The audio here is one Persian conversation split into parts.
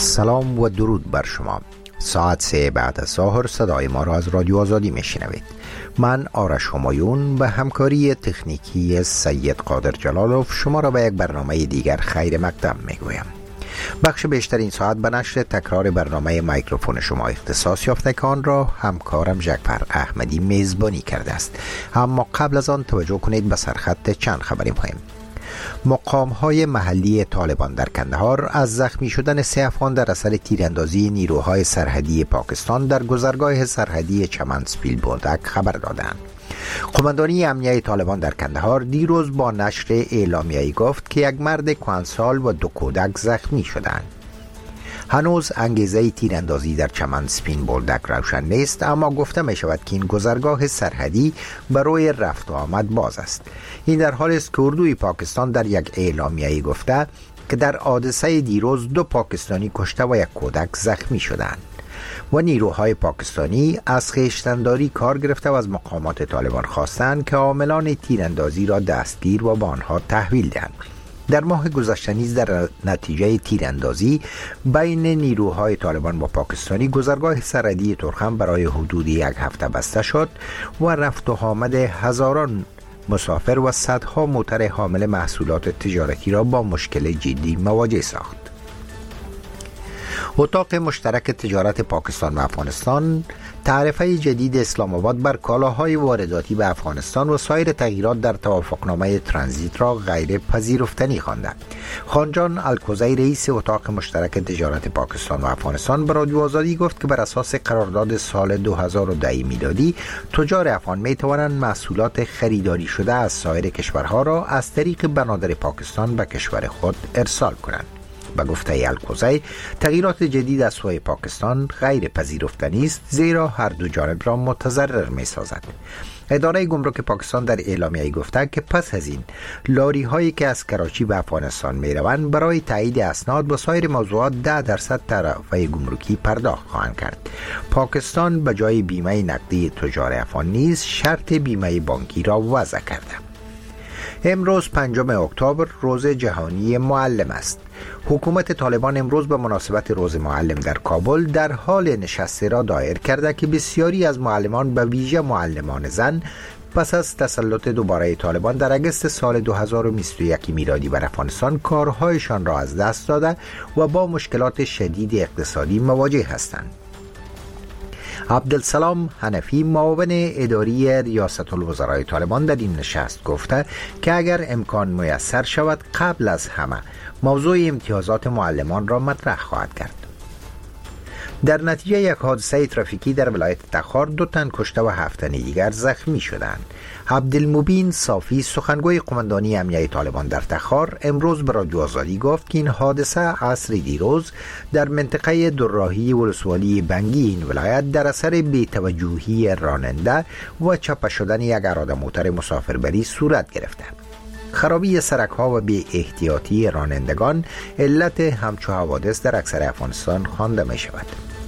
سلام و درود بر شما. ساعت 3 بعد از ظهر صدای ما را از رادیو آزادی میشنوید. من آرش همایون به همکاری تکنیکی سید قادر جلالوف شما را به یک برنامه دیگر خیر مقدم میگویم. بخش بیشتر این ساعت به نشر تکرار برنامه میکروفون شما اختصاص یافته که آن را همکارم ژکفر احمدی میزبانی کرده است. اما قبل از آن توجه کنید به سرخط چند خبری مهم. مقام‌های محلی طالبان در کندهار از زخمی شدن 3 افغان در اثر تیراندازی نیروهای سرحدی پاکستان در گذرگاه سرحدی چمنسپیل بولدک خبر دادند. قماندانی امنیه طالبان در کندهار دیروز با نشر اعلامیه‌ای گفت که یک مرد کهنسال و 2 کودک زخمی شدند. هنوز انگیزه تیراندازی در چمنسپیل بولدک روشن نیست، اما گفته می شود که این گذرگاه سرحدی برای رفت و آمد باز است. این در حالی است که اردوی پاکستان در یک اعلامیه‌ای گفته که در حادثه دیروز 2 پاکستانی کشته و 1 کودک زخمی شدند و نیروهای پاکستانی از خویشتن‌داری کار گرفته و از مقامات طالبان خواستند که عاملان تیراندازی را دستگیر و به آنها تحویل دهند. در ماه گذشته نیز در نتیجه تیراندازی بین نیروهای طالبان و پاکستانی گذرگاه سرحدی ترخم برای حدود 1 هفته بسته شد و رفت و آمد هزاران مسافر و صدها موتر حامل محصولات تجارتی را با مشکل جدی مواجه ساخت. اتاق مشترک تجارت پاکستان و افغانستان تعرفه جدید اسلام آباد بر کالاهای وارداتی به افغانستان و سایر تغییرات در توافقنامه ترانزیت را غیر پذیرفتنی خوانده. خانجان الکوزی رئیس اتاق مشترک تجارت پاکستان و افغانستان به رادیو آزادی گفت که بر اساس قرارداد سال 2010 میلادی تجار افغان می توانند محصولات خریداری شده از سایر کشورها را از طریق بنادر پاکستان به کشور خود ارسال کنند. به گفته الکوزی تغییرات جدید از سوی پاکستان غیر پذیرفتنی است، زیرا هر دو جانب را متضرر می سازد. اداره گمرک پاکستان در اعلامیه گفته که پس از این لاری هایی که از کراچی به افغانستان می روند برای تایید اسناد و سایر موضوعات 10% تعرفه گمرکی پرداخت خواهند کرد. پاکستان به جای بیمه نقدی تجار افغان نیز شرط بیمه بانکی را وضع کرده. امروز 5 اکتبر روز جهانی معلم است. حکومت طالبان امروز به مناسبت روز معلم در کابل در حال نشستی را دایر کرده که بسیاری از معلمان به ویژه معلمان زن پس از تسلط دوباره طالبان در اگست سال 2021 میلادی بر افغانستان کارهایشان را از دست داده و با مشکلات شدید اقتصادی مواجه هستند. عبدالسلام حنفی معاون اداری ریاست الوزرای طالبان در این نشست گفته که اگر امکان میسر شود قبل از همه موضوع امتیازات معلمان را مطرح خواهد کرد. در نتیجه یک حادثه ترافیکی در ولایت تخار 2 تن کشته و 7 تن دیگر زخمی شدند. عبدالمبین صافی سخنگوی قماندانی امنیه طالبان در تخار امروز به رادیو آزادی گفت که این حادثه عصر دیروز در منطقه دوراهی ولسوالی بنگی این ولایت در اثر بی‌توجهی راننده و چپه شدن یک اراده موتر مسافربری صورت گرفته. خرابی سرک ها و بی احتیاطی رانندگان علت همچو حوادث در اکثر افغانستان خوانده می شود.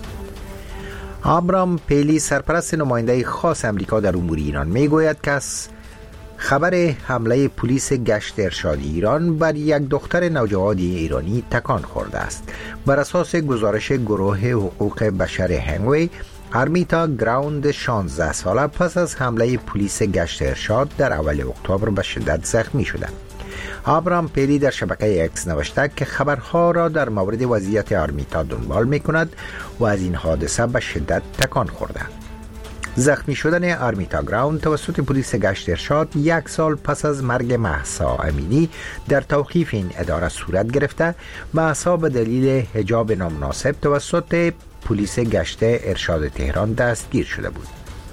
آبرام پیلی سرپرست نماینده خاص امریکا در امور ایران می گوید که از خبر حمله پلیس گشت ارشادی ایران بر یک دختر نوجوان ایرانی تکان خورده است. بر اساس گزارش گروه حقوق بشر هنگوی، آرمیتا گراوند 16 ساله پس از حمله پلیس گشت ارشاد در اول اکتبر به شدت زخمی شده. آبرام پیلی در شبکه اکس نوشته که خبرها را در مورد وضعیت آرمیتا دنبال می کند و از این حادثه به شدت تکان خورده. زخمی شدن آرمیتا گراوند توسط پلیس گشت ارشاد 1 سال پس از مرگ مهسا امینی در توقیف این اداره صورت گرفته. مهسا به دلیل حجاب نامناسب توسط پلیس گشت ارشاد تهران دستگیر شده بود.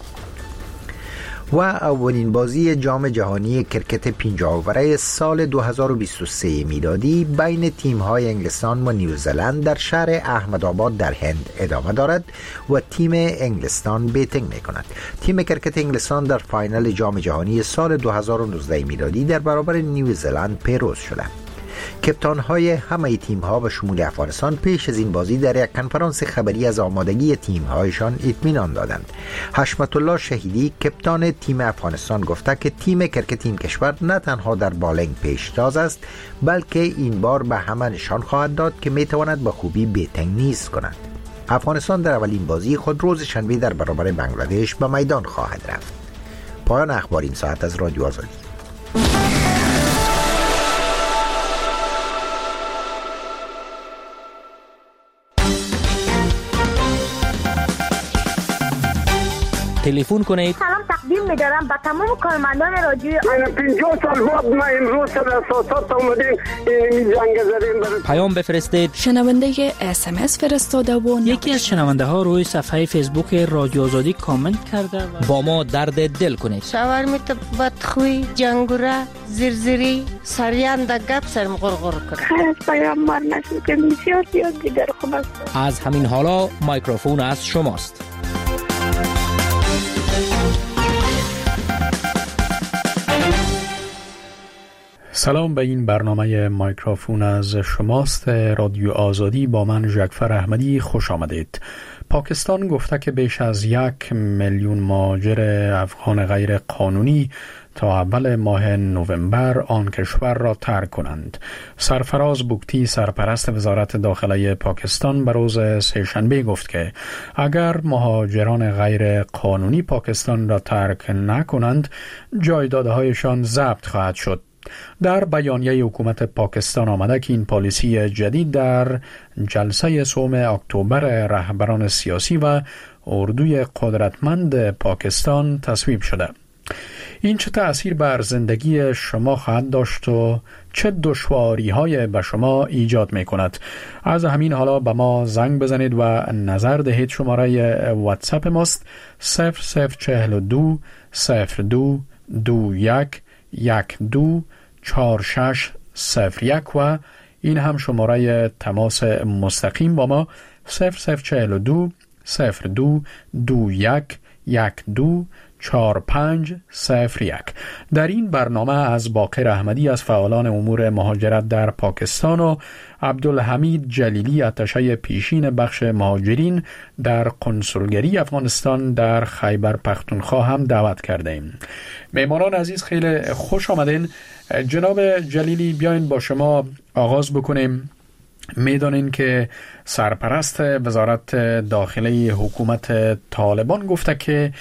و اولین بازی جام جهانی کرکت 50 اوره سال 2023 میلادی بین تیم‌های انگلستان و نیوزلند در شهر احمدآباد در هند ادامه دارد و تیم انگلستان بیتینگ می‌کند. تیم کرکت انگلستان در فاینال جام جهانی سال 2019 میلادی در برابر نیوزلند پیروز شده. کپتان‌های همه تیم‌ها به شمول افغانستان پیش از این بازی در یک کنفرانس خبری از آمادگی تیم‌هایشان اطمینان دادند. حشمت الله شهیدی کپتان تیم افغانستان گفته که تیم کرکت این کشور نه تنها در بالینگ پیشتاز است، بلکه این بار به همه نشان خواهد داد که می‌تواند به خوبی بی‌تمیز کند. افغانستان در اولین بازی خود روز شنبه در برابر بنگلادش به میدان خواهد رفت. پایان اخبار این ساعت از رادیو آزادی. تلفن کنید. سلام تقدیم می‌دارم به تمام کارمندان رادیو آزادی. 50 سال بعد ما امروز سر اساسات اومدیم این جنگ زدیم. پیام بفرستید. شنونده SMS فرستاده و یکی از شنونده ها روی صفحه فیسبوک رادیو آزادی کامنت کرده با ما درد دل کنید. شاورمیت بدخوی، جنگوره، زرزری، سریان در گپ سرم غرغر کنه. خیلی از پیام مار نشد که بسیار دیگر خوب است. از همین حالا مایکروفون از شماست. سلام، به این برنامه مایکروفون از شماست رادیو آزادی. با من جعفر احمدی خوش آمدید. پاکستان گفته که بیش از 1 میلیون مهاجر افغان غیر قانونی تا اول ماه نوامبر آن کشور را ترک کنند. سرفراز بوگتی سرپرست وزارت داخله پاکستان به روز سه‌شنبه گفت که اگر مهاجران غیر قانونی پاکستان را ترک نکنند جایدادهایشان ضبط خواهد شد. در بیانیه حکومت پاکستان آمده که این پالیسی جدید در جلسه سوم اکتبر رهبران سیاسی و اردوی قدرتمند پاکستان تصویب شده. این چه تأثیر بر زندگی شما خواهد داشت و چه دشواری‌های به شما ایجاد می‌کند؟ از همین حالا به ما زنگ بزنید و نظر دهید. شماره واتساپ ماست 0042 02 21 124601 و این هم شماره تماس مستقیم با ما 0042 02 21 124501. در این برنامه از باقر احمدی از فعالان امور مهاجرت در پاکستان و عبدالحمید جلیلی اتشه پیشین بخش مهاجرین در قنسولگری افغانستان در خیبر پختونخوا هم دعوت کرده ایم. مهمانان عزیز خیلی خوش آمدین. جناب جلیلی بیاین با شما آغاز بکنیم. میدانین که سرپرست وزارت داخله حکومت طالبان گفته که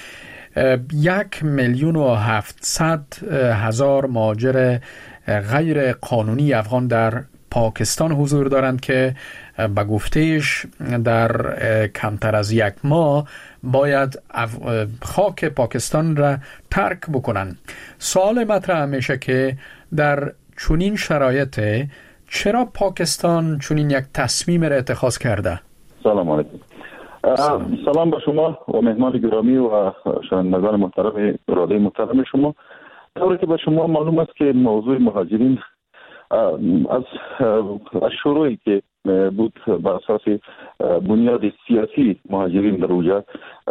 1,700,000 مهاجر غیر قانونی افغان در پاکستان حضور دارند که به گفتهش در کمتر از 1 ماه باید خاک پاکستان را ترک بکنند. سوال مطرح میشه که در چنین شرایط چرا پاکستان چنین یک تصمیم را اتخاذ کرده؟ سلام علیکم. سلام به شما و مهمان گرامی و شنوندگان محترم رادیو محترم شما. طوری که به شما معلوم است که موضوع مهاجرین از شروعی که بود به اساس بنیاد سیاسی مهاجرین در اونجا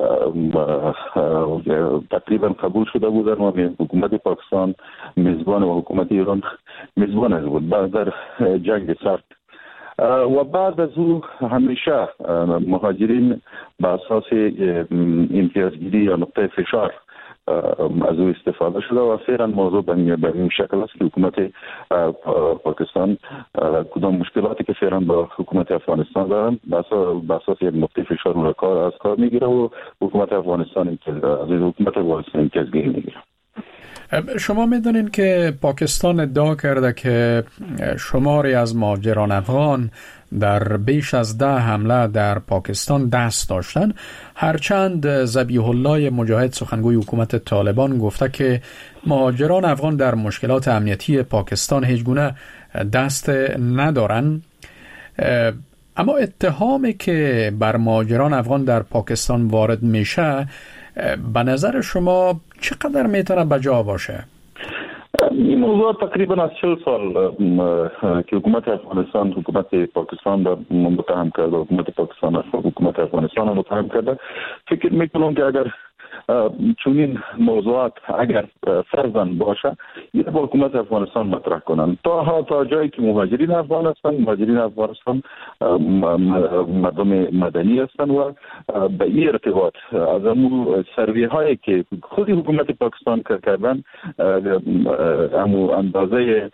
تقریبا قبول شده بودن و حکومت پاکستان میزبان و حکومت ایران میزبان از بود در جنگ سرد. و بعد از او همیشه مهاجرین به اساس امتیازگیری یا نقطه فشار از او استفاده شده و فعلا موضوع به این شکل است که حکومت پاکستان کدام مشکلاتی که فعلا با حکومت افغانستان دارن به اساس یک نقطه فشار رو از کار میگیره و حکومت افغانستان از حکومت افغانستان امتیازگیری میگیره. شما میدونین که پاکستان ادعا کرده که شماری از مهاجران افغان در بیش از 10 حمله در پاکستان دست داشتن، هرچند ذبیح الله مجاهد سخنگوی حکومت طالبان گفته که مهاجران افغان در مشکلات امنیتی پاکستان هیچ گونه دست ندارن. اما اتهامی که بر مهاجران افغان در پاکستان وارد میشه به نظر شما چقدر میتونه بجا باشه؟ این موضوع تقریبا از 40 سال که حکومت افغانستان حکومت پاکستان را متهم کرده، حکومت پاکستان حکومت افغانستان را متهم کرده. فکر میکنم که اگر چنین موضوعات اگر فرضاً باشه این با حکومت افغانستان مطرح کنند. تا جایی که مهاجرین افغان افغانستان مردم مدنی هستند و به این ارتباط از امو سروی هایی که خود حکومت پاکستان کردن امو اندازه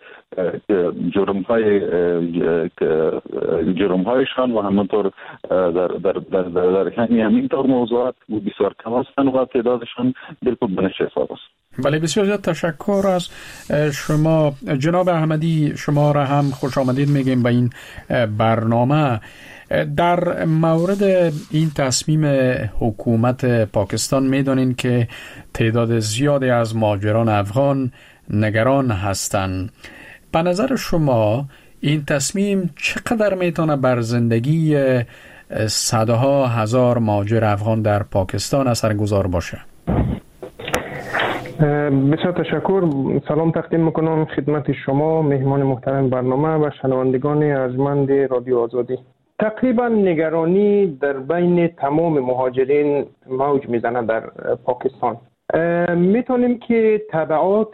جرم هایشان و همانطور در همین طور موضوعات بسیار کم هستند و تعدادشان بالکل به نشت حساب است. بله، بسیار زیاد تشکر از شما جناب احمدی. شما را هم خوش آمدید میگیم به این برنامه. در مورد این تصمیم حکومت پاکستان میدونین که تعداد زیادی از مهاجران افغان نگران هستند. به نظر شما این تصمیم چقدر میتونه بر زندگی صدها هزار مهاجر افغان در پاکستان اثرگذار باشه؟ بسیار تشکر. سلام تقدیم میکنم خدمت شما مهمان محترم برنامه و شنوندگان ارجمند رادیو آزادی. تقریبا نگرانی در بین تمام مهاجرین موج میزنه در پاکستان. میتونیم که تبعات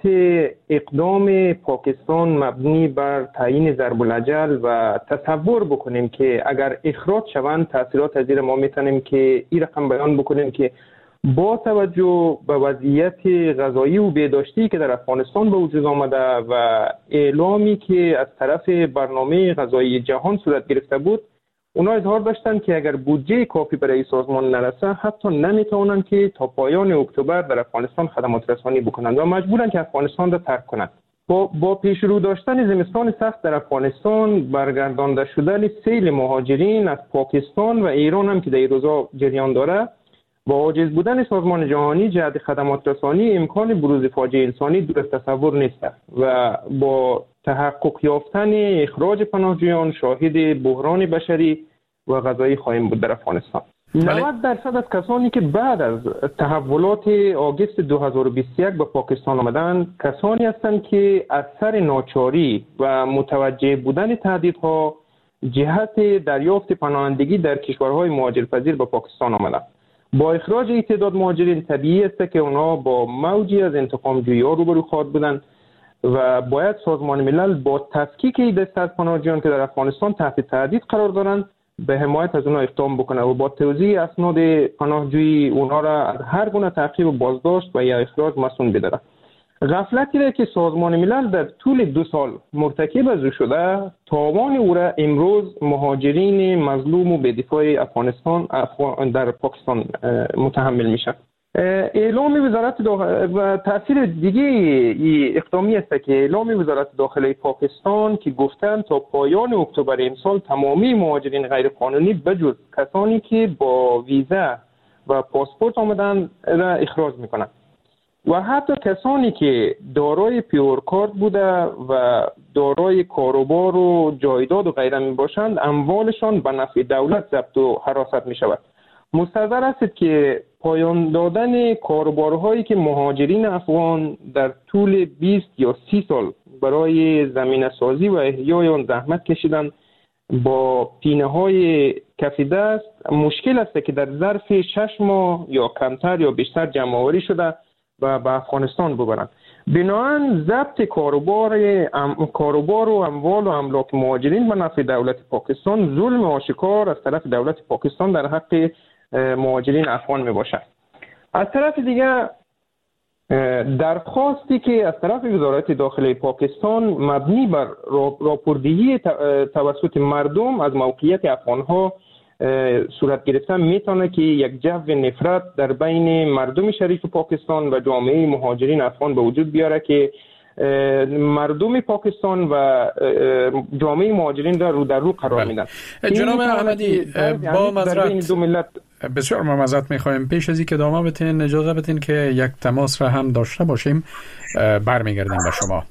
اقدام پاکستان مبنی بر تعیین ضرب الاجل و تصور بکنیم که اگر اخراج شوند تاثیرات از ما میتونیم که این رقم بیان بکنیم که با توجه به وضعیت غذایی و بهداشتی که در افغانستان به وجود آمده و اعلامی که از طرف برنامه غذایی جهان صورت گرفته بود، اونا اظهار داشتن که اگر بودجه کافی برای سازمان نرسه حتی نمیتونن که تا پایان اکتبر در افغانستان خدمات رسانی بکنند و مجبورن که افغانستان را ترک کنند. با پیش رو داشتن زمستان سخت در افغانستان، برگردانده شدن سیل مهاجرین از پاکستان و ایران هم که در این روزا جریان داره، با عاجز بودن سازمان جهانی جهت خدمات رسانی، امکان بروز فاجعه انسانی دور از تصور نیست و با تحقق یافتن اخراج پناهجویان شاهد بحران بشری و غذایی خواهیم بود در افغانستان. 90% از کسانی که بعد از تحولات آگوست 2021 به پاکستان آمدن کسانی هستند که از سر ناچاری و متوجه بودن تهدیدها جهت دریافت پناهندگی در کشورهای مهاجرپذیر به پاکستان آمدند. با اخراج این تعداد مهاجرین طبیعی است که اونا با موجی از انتقام جویی ها روبرو خواهد بودند و باید سازمان ملل با تفکیک این دسته از پناهجویان که در افغانستان تحت تهدید قرار دارند به حمایت از اونا اقدام بکنه و با توزیع اسناد پناهجویی اونا را از هر گونه تعقیب و بازداشت و یا اخراج مسئول بداره. غفلتی را که سازمان ملل در طول 2 سال مرتکب از او شده، تاوان او را امروز مهاجرین مظلوم و بی‌دفاع افغانستان در پاکستان متحمل میشن. اعلام وزارت و تاثیر دیگه اقدامی است که اعلام وزارت داخله پاکستان که گفتن تا پایان اکتبر امسال تمامی مهاجرین غیرقانونی بجز کسانی که با ویزا و پاسپورت آمدن را اخراج میکنند و حتی کسانی که دارای پیورکارت بوده و دارای کاروبار و جایداد و غیره می باشند اموالشان به نفع دولت ضبط و حراست می شود. مستحضر است که پایان دادن کاروبارهایی که مهاجرین افغان در طول 20 یا 30 سال برای زمینه سازی و احیای آن زحمت کشیدن با پینه های کف دست مشکل است که در ظرف 6 ماه یا کمتر یا بیشتر جمع آوری شده و به افغانستان ببرند. بنابراین ضبط کاروبار و اموال و املاک مهاجرین به نفع دولت پاکستان ظلم آشکار از طرف دولت پاکستان در حق مهاجرین افغان می باشد. از طرف دیگر درخواستی که از طرف وزارت داخله پاکستان مبنی بر راپوردهی توسط مردم از موقعیت افغانها صورت گرفته میتونه که یک جو نفرت در بین مردم شریف پاکستان و جامعه مهاجرین افغان به وجود بیاره که مردم پاکستان و جامعه مهاجرین را رو در رو قرار میدن. جناب احمدی با معذرت بسیار معذرت میخوایم، پیش از اینکه ادامه بدین اجازه بدین که یک تماس را هم داشته باشیم. برمیگردیم به شما.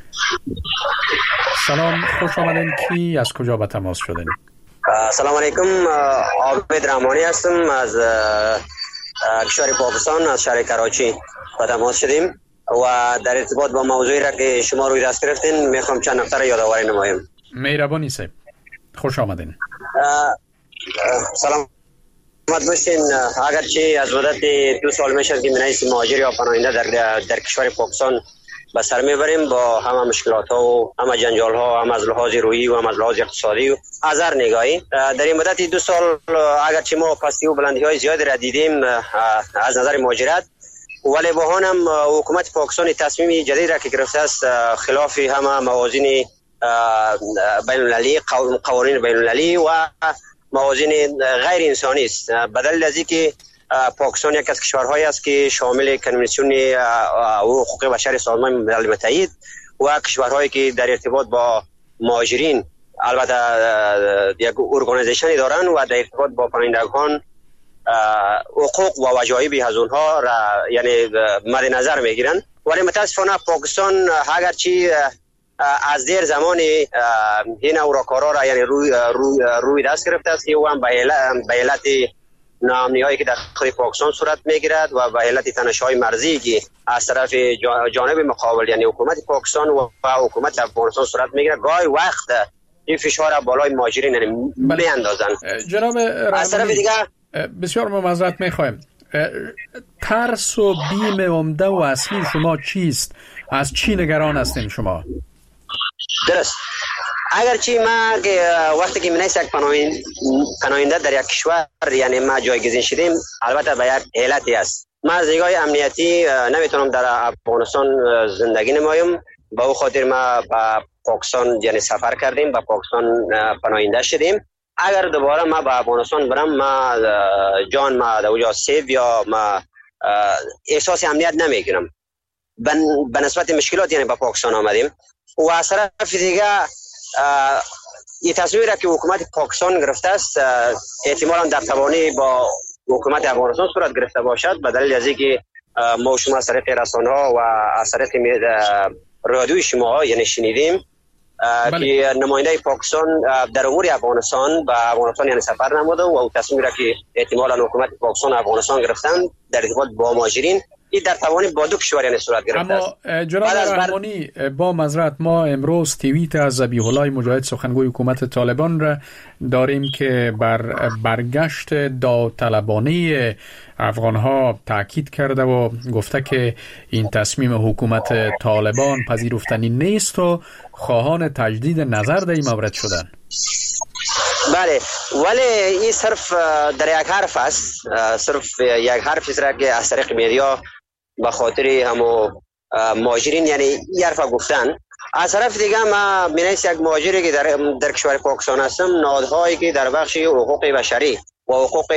سلام، خوش آمدین. کی از کجا به تماس شدین؟ سلام علیکم، عابد رحمانی هستم از کشور پاکستان، از شهر کراچی به تماس شدیم و در ارتباط با موضوعی را که شما روی دست گرفتین میخوام چند نکته را یادآوری نمایم. مهربانی صاحب، خوش آمدین. سلام باشین اگرچه از مدت 2 سال میشه که منیس مهاجر یا پناهنده در کشور پاکستان به سر میبریم با همه مشکلات ها و همه جنجال ها، هم از لحاظ روحی و هم از لحاظ اقتصادی و از هر نگاهی. در این مدت 2 سال اگرچه ما پستی و بلندی های زیادی را دیدیم از نظر مهاجرت، ولی با هم حکومت پاکستان تصمیم جدید را که گرفته است خلاف همه موازین بین المللی، قوانین بین المللی و موازین غیر انسانی است. بدل از اینکه پاکستان یک از کشورهایی است که شامل کنوانسیون حقوق بشر سازمان ملل متحد و کشورهایی که در ارتباط با مهاجرین البته یک ارگانیزیشنی دارن و در ارتباط با پناهندگان حقوق و وجایب از اونها را یعنی مد نظر میگیرن. ولی متاسفانه پاکستان اگرچه از دیر زمانی این اوراکارا را یعنی روی دست گرفته است و هم به علت ناامنی‌هایی که در خود پاکستان صورت میگیرد و به علت تنش‌های مرزی که از طرف جانب مقابل یعنی حکومت پاکستان و حکومت افغانستان صورت میگیرد، گاهی وقت این فشار بالای مهاجرین میاندازن. جناب از طرف دیگه بسیار معذرت میخوایم، ترس و بیم عمده و اصلی شما چیست؟ از چی نگران هستین شما؟ درست. اگرچه ما وقتی که منیس یک پناهنده در یک کشور یعنی ما جایگزین شدیم، البته به یک علتی است. ما از نگاه امنیتی نمیتونم در افغانستان زندگی نمایم، به او خاطر ما به پاکستان یعنی سفر کردیم، به پاکستان پناهنده شدیم. اگر دوباره ما به افغانستان برم، ما جان ما در اونجا سیو یا ما احساس امنیت نمیکنم به نسبت مشکلات یعنی به پاکستان آمدیم. و از طرف دیگه این تصمیم را که حکومت پاکستان گرفته است احتمالاً در توانی با حکومت افغانستان صورت گرفته باشد، به دلیل از اینکه ما شما از طریق رسانه‌ها و از طریق رادیوی شما یعنی شنیدیم که نماینده پاکستان در امور افغانستان به افغانستان یعنی سفر نموده و تصمیم را که احتمالاً حکومت پاکستان و افغانستان گرفتن در ارتباط با مهاجرین این در توانی با دو کشور یعنی صورت گرفته است. اما جناب رحمانی با معذرت ما امروز توییت از ذبیح الله مجاهد سخنگوی حکومت طالبان را داریم که بر برگشت داوطلبانه افغانها تاکید کرده و گفته که این تصمیم حکومت طالبان پذیرفتنی نیست و خواهان تجدید نظر در این مورد شدن. بله، ولی این صرف در یک حرف است، صرف یک حرفی است که از طریق میدیا به خاطر همو مهاجرین یعنی این حرف گفتن. از طرف دیگه ما بینیست یک مهاجری که در کشور پاکستان هستم، نهادهایی که در بخش حقوق بشری و حقوق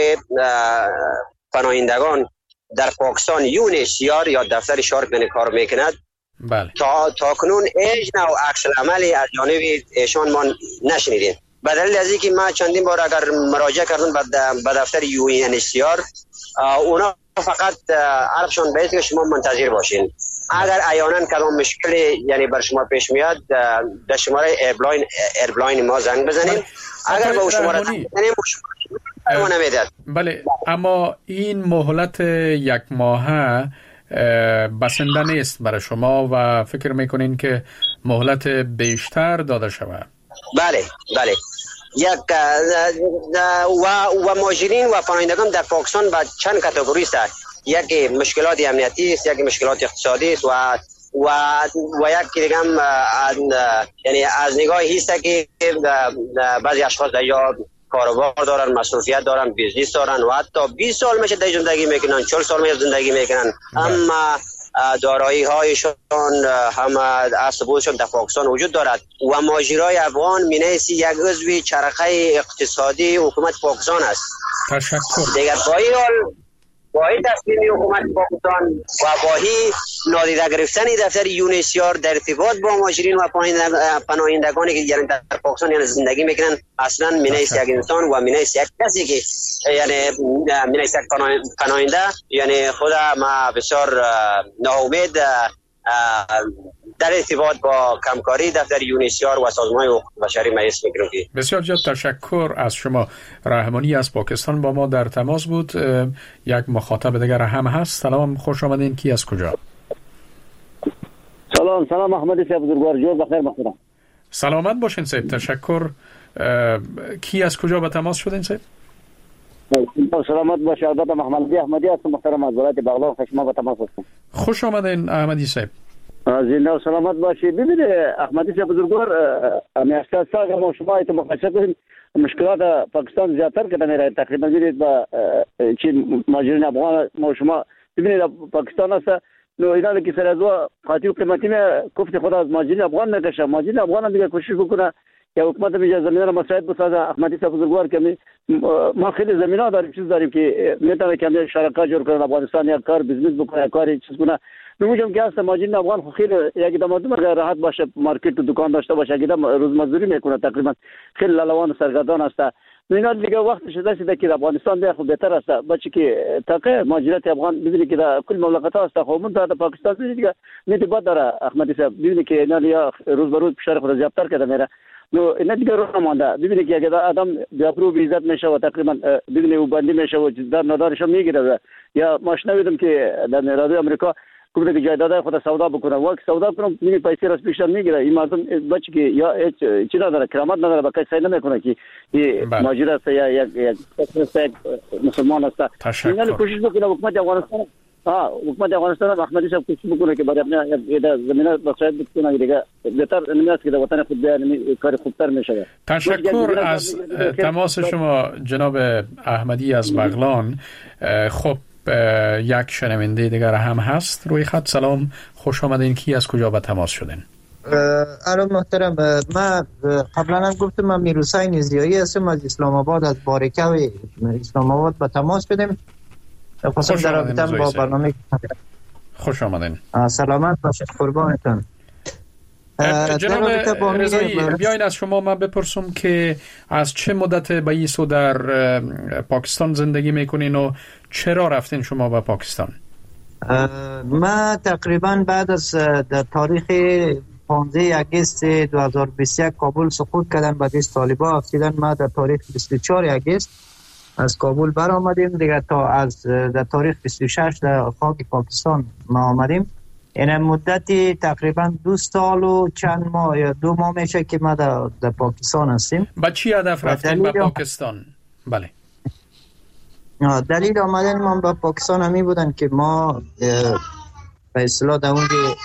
پناهندگان در پاکستان UNHCR یا دفتر شارک کار میکند. بله. تا کنون هیچ نوع عکس العملی از جانب ایشان ما نشنیدیم. به دلیل از اینکه ما چندین بار اگر مراجعه کردن به دفتر UNHCR، اونا فقط عرفشان باید که شما منتظر باشین. اگر عیانا کدام مشکلی یعنی بر شما پیش میاد در شماره ایرلاین ما زنگ بزنیم. اگر به شماره زنگ بزنیم شما نمیداد. بله، اما این مهلت یک ماهه بسنده نیست برای شما و فکر میکنین که مهلت بیشتر داده شود؟ بله یک و مهاجرین و پناهندگان در پاکستان با چند کاتگوری است. یک مشکلات امنیتی است، یک مشکلات اقتصادی است و یک دیگه هم یعنی از نگاهی است که بعضی اشخاص در یا کاروبار دارن، مصروفیت دارن، بیزنس دارن و حتی 20 سال میشه در زندگی میکنن، 40 سال میشه زندگی میکنن، اما دارایی هایشان هم از ثبوتشان در پاکستان وجود دارد و مهاجرای افغان مینیسی یک عضو چرخه اقتصادی حکومت پاکستان است. تشکر. دیگر با این تصمیم حکومت پاکستان و با این نادیده گرفتن دفتر UNHCR در ارتباط با مهاجرین و پناهندگانی که یعنی در پاکستان یعنی زندگی میکنن، اصلا مینیس یک انسان و مینیس یک کسی که یعنی مینیس یک پناهنده یعنی خود ما بسیار ناامید در ارتباط با کمکاری دفتر UNHCR و سازمان حقوق بشری مایس میگیرم. بسیار زیاد تشکر از شما. رحمانی از پاکستان با ما در تماس بود. یک مخاطب دیگر هم هست. سلام، خوش آمدین. کی از کجا؟ سلام احمدی صاحب بزرگوار، جور بخیر مخیرم. سلامت باشین صاحب، تشکر. کی از کجا به تماس شدین صاحب؟ سلامت باشه. البته محمد احمدی هستم، محترم از ولایت بغلان خشما به تماس هستم. خوش آمدین احمدی صاحب. زنده و سلامت باشی. ببینید احمدی صاحب بزرگوار، میاشته سال ما شما ایت مقایسه کنیم مشکلات پاکستان زیادتر که میره. تقریبا ببینید با چین ماجرین افغان ما شما ببینید پاکستان است نو اینا که سر از قاطی و قیمتی گفت خدا از ماجرین افغان نکشه. ماجرین افغان دیگه کوشش بکنه که حکومت میگه زمینه رو مساعد بسازه. احمدی صاحب بزرگوار که ما خیلی زمینه داریم، چیز داریم که میتونه که شرکت جور کنه افغانستان، یک کار بیزنس بکنه، کاری چیز کنه. میگم که اصلا ماجرین افغان خیلی یک دمادم راحت باشه، مارکت و دکان داشته باشه، یک دم روز مزدوری میکنه، تقریبا خیلی لالوان و سرگردان است. اینا دیگه وقت شده که افغانستان دیگه خوب بهتر است. بچه که تاکه ماجرات افغان ببینید که در کل مملکت است، خب من در پاکستان دیگه میتونه داره. احمدی صاحب ببینید که اینا یا روز به روز فشار خود زیادتر کرده میره. نو اینا دیگه رو نمونده. ببینید که اگه آدم بیابرو بیزت میشه و تقریبا ببینید او بندی میشه و در ندارش میگیره. یا ما شنیدم که در رادیو آمریکا کومه که جایداد خود سودا بکنه، وقت سودا کنم میگه پیسه راست پیش میگیره. این مردم بچه که یا چی نداره، کرامت نداره، با کسی نمیکنه که این ماجرا است یا یک مسلمان است. اینا کوشش بکنه حکومت افغانستان، حکومت افغانستان احمدی صاحب کوشش بکنه که برای اپنا زمینه مساعد بکنه دیگه بهتر نمیاد که در وطن خود بیان کار خوبتر میشه. تشکر از تماس شما جناب احمدی از بغلان. خب یک شنونده دیگر هم هست روی خط. سلام، خوش آمدین. کی از کجا به تماس شدین؟ الو محترم، من قبلا هم گفتم من میرحسین زیایی هستم از اسلام آباد، از بارکه و اسلام آباد به تماس شدیم. خواستم در رابطه با برنامه. خوش آمدین. سلامت باشید، قربانتون. جناب رضایی، بیاین از شما من بپرسم که از چه مدت به ایسو در پاکستان زندگی میکنین و چرا رفتین شما به پاکستان؟ من تقریبا بعد از در تاریخ 15 اگست 2021 کابل سقوط کردن به دست طالبان افتیدن. ما در تاریخ 24 اگست از کابل بر آمدیم دیگه تا از در تاریخ 26 در خاک پاکستان ما آمدیم. این مدتی تقریبا 2 سال و چند ماه یا 2 ماه میشه که ما در پاکستان هستیم. با چی هدف رفتیم به پاکستان؟ بله. دلیل آمدن ما به پاکستان همی بودن که ما به اصطلاح در اونجا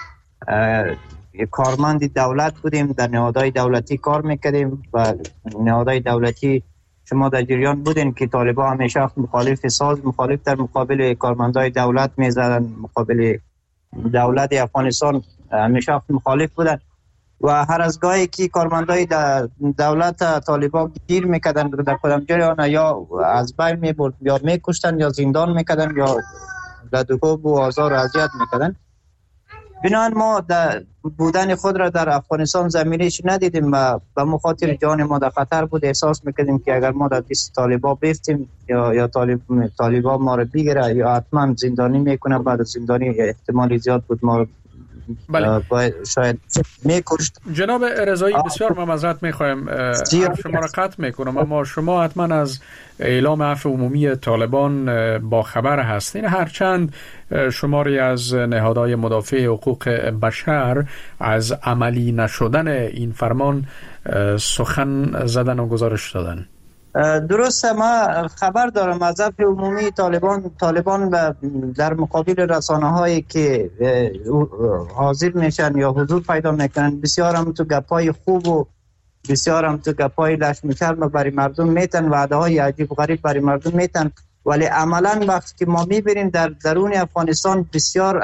کارمند دولت بودیم، در نهادهای دولتی کار میکردیم و نهادهای دولتی شما در جریان بودین که طالبان همیشه مخالف ساز، مخالف در مقابل کارمندای دولت میزدن، مقابل دولت افغانستان همیشه مخالف بودن و هر از گاهی که کارمندای دولت طالبان گیر میکردن در کدام جریان یا از بین میبرد یا میکشتن یا زندان میکردن یا لدوکوب و آزار و اذیت میکردن. بنابراین ما بودن خود را در افغانستان زمینش ندیدیم و به مخاطر جان ما در خطر بود. احساس میکردیم که اگر ما در دست طالبان بیفتیم یا طالبان ما را بگیره یا حتما زندانی میکنه. بعد زندانی احتمالی زیاد بود ما را شاید میکشت. جناب رضایی بسیار معذرت میخوایم شما را قطع میکنم، اما شما حتما از اعلام عفو عمومی طالبان با خبر هستین، هرچند شماری از نهادهای مدافع حقوق بشر از عملی نشدن این فرمان سخن زدن و گزارش دادن. درسته، ما خبر دارم از عفو عمومی طالبان در مقابل رسانه هایی که حاضر میشن یا حضور پیدا میکنن بسیار هم تو گپای خوب و بسیار هم تو گپای لشم‌چرم برای مردم میتن، وعده های عجیب غریب برای مردم میتن، ولی عملا وقتی که ما میبینیم در درون افغانستان بسیار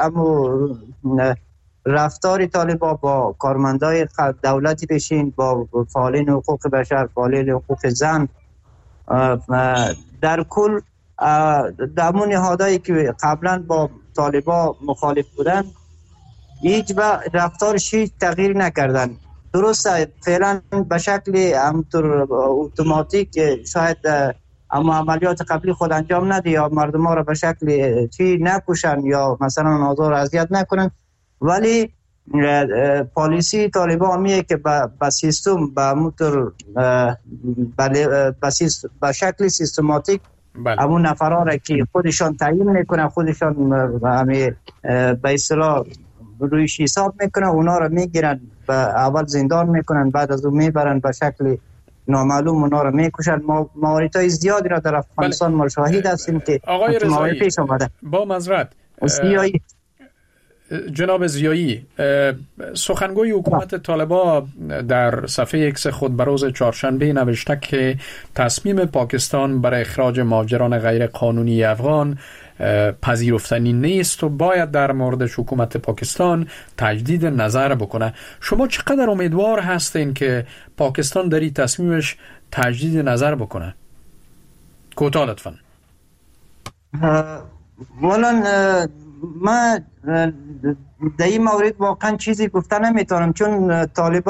رفتار طالبان با کارمندای دولتی بشین، با فعالین حقوق بشر، فعالین حقوق زن، در کل دمون نهادایی که قبلا با طالبان مخالف بودن هیچ رفتارش هیچ تغییر نکردن. درسته فعلا به شکل همطور اتوماتیک شاید اما عملیات قبلی خود انجام نده یا مردم ها را به شکل چی نکشن یا مثلا آزار و اذیت نکنن، ولی پالیسی طالبان میه که با سیستم با شکل سیستماتیک همون نفرها را که خودشان تعیین میکنن، خودشان به اصطلاح رویش حساب میکنن، اونا را میگیرن اول زندان میکنن، بعد از اون میبرن به شکل نامعلوم اونا رو میکشن. مواردهای زیادی را در افغانستان ما شاهد هستیم که آقای رضایی پیش آمده. با معذرت جناب ضیایی، سخنگوی حکومت طالبان در صفحه ایکس خود به روز چهارشنبه نوشته که تصمیم پاکستان برای اخراج مهاجران غیر قانونی افغان پذیرفتنی نیست و باید در مورد حکومت پاکستان تجدید نظر بکنه. شما چقدر امیدوار هستین که پاکستان در این تصمیمش تجدید نظر بکنه؟ کوتاه لطفاً. ولن ما در این مورد واقعا چیزی گفته نمیتونم، چون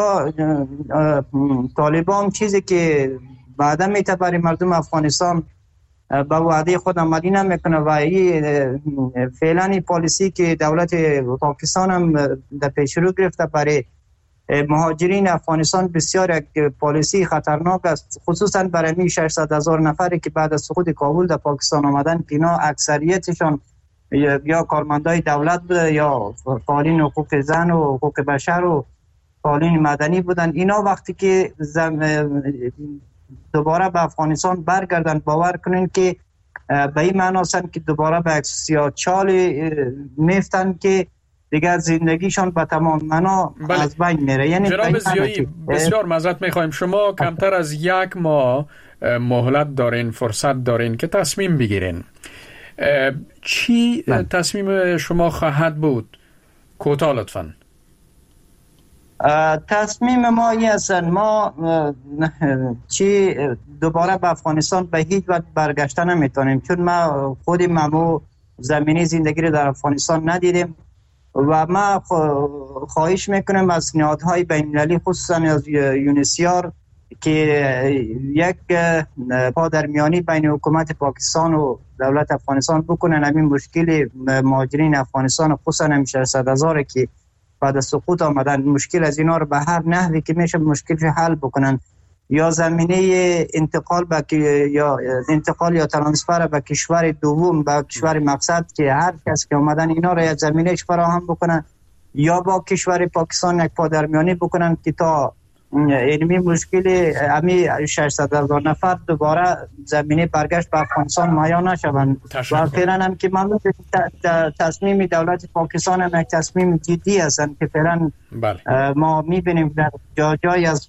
طالبان چیزی که بعدا میته برای مردم افغانستان به وعده خود عملی نمیکنه و این فعلا پالیسی که دولت پاکستان هم در پیش رو گرفته برای مهاجرین افغانستان بسیار یک پالیسی خطرناک است، خصوصا برای 600,000 نفری که بعد از سقوط کابل در پاکستان آمدن که اینا اکثریتشان یا کارمندای دولت بوده یا فعالین حقوق زن و حقوق بشر و فعالین مدنی بودن. اینا وقتی که دوباره به افغانستان برگردن، باور کنین که به این معنی هستند که دوباره به یک سیاه‌چالی میفتن که دیگر زندگیشان به تمام معنا از بین میره. یعنی جناب ضیایی بسیار معذرت میخوایم، شما کمتر از 1 ماه مهلت دارین، فرصت دارین که تصمیم بگیرین. چی تصمیم شما خواهد بود؟ کوتاه لطفاً. تصمیم ما این است، ما چی دوباره به افغانستان به هیچ وجه برگشته نمیتونیم، چون ما خود ممو زمینی زندگی رو در افغانستان ندیدیم و ما خواهش میکنم از نهادهای بین‌المللی خصوصا از یونسیار که یک پادرمیانی بین حکومت پاکستان و دولت افغانستان بکنن. همین مشکل مهاجرین افغانستان خصوصا هم 600,000 که بعد از سقوط آمدن، مشکل از اینا رو به هر نحوی که میشه مشکلش حل بکنن، یا زمینه انتقال یا ترانسفر به کشور دوم، به کشور مقصد که هر کس که آمدن اینا رو زمینهش فراهم بکنن، یا با کشور پاکستان یک پادرمیانی بکنن که تا علمی مشکل امی 600,000 نفر دوباره زمینه برگشت به افغانستان مایا نشوند. و فعلا هم که من تصمیم دولت پاکستان هم یک تصمیم جدی هستند که فعلا ما میبینیم در جای از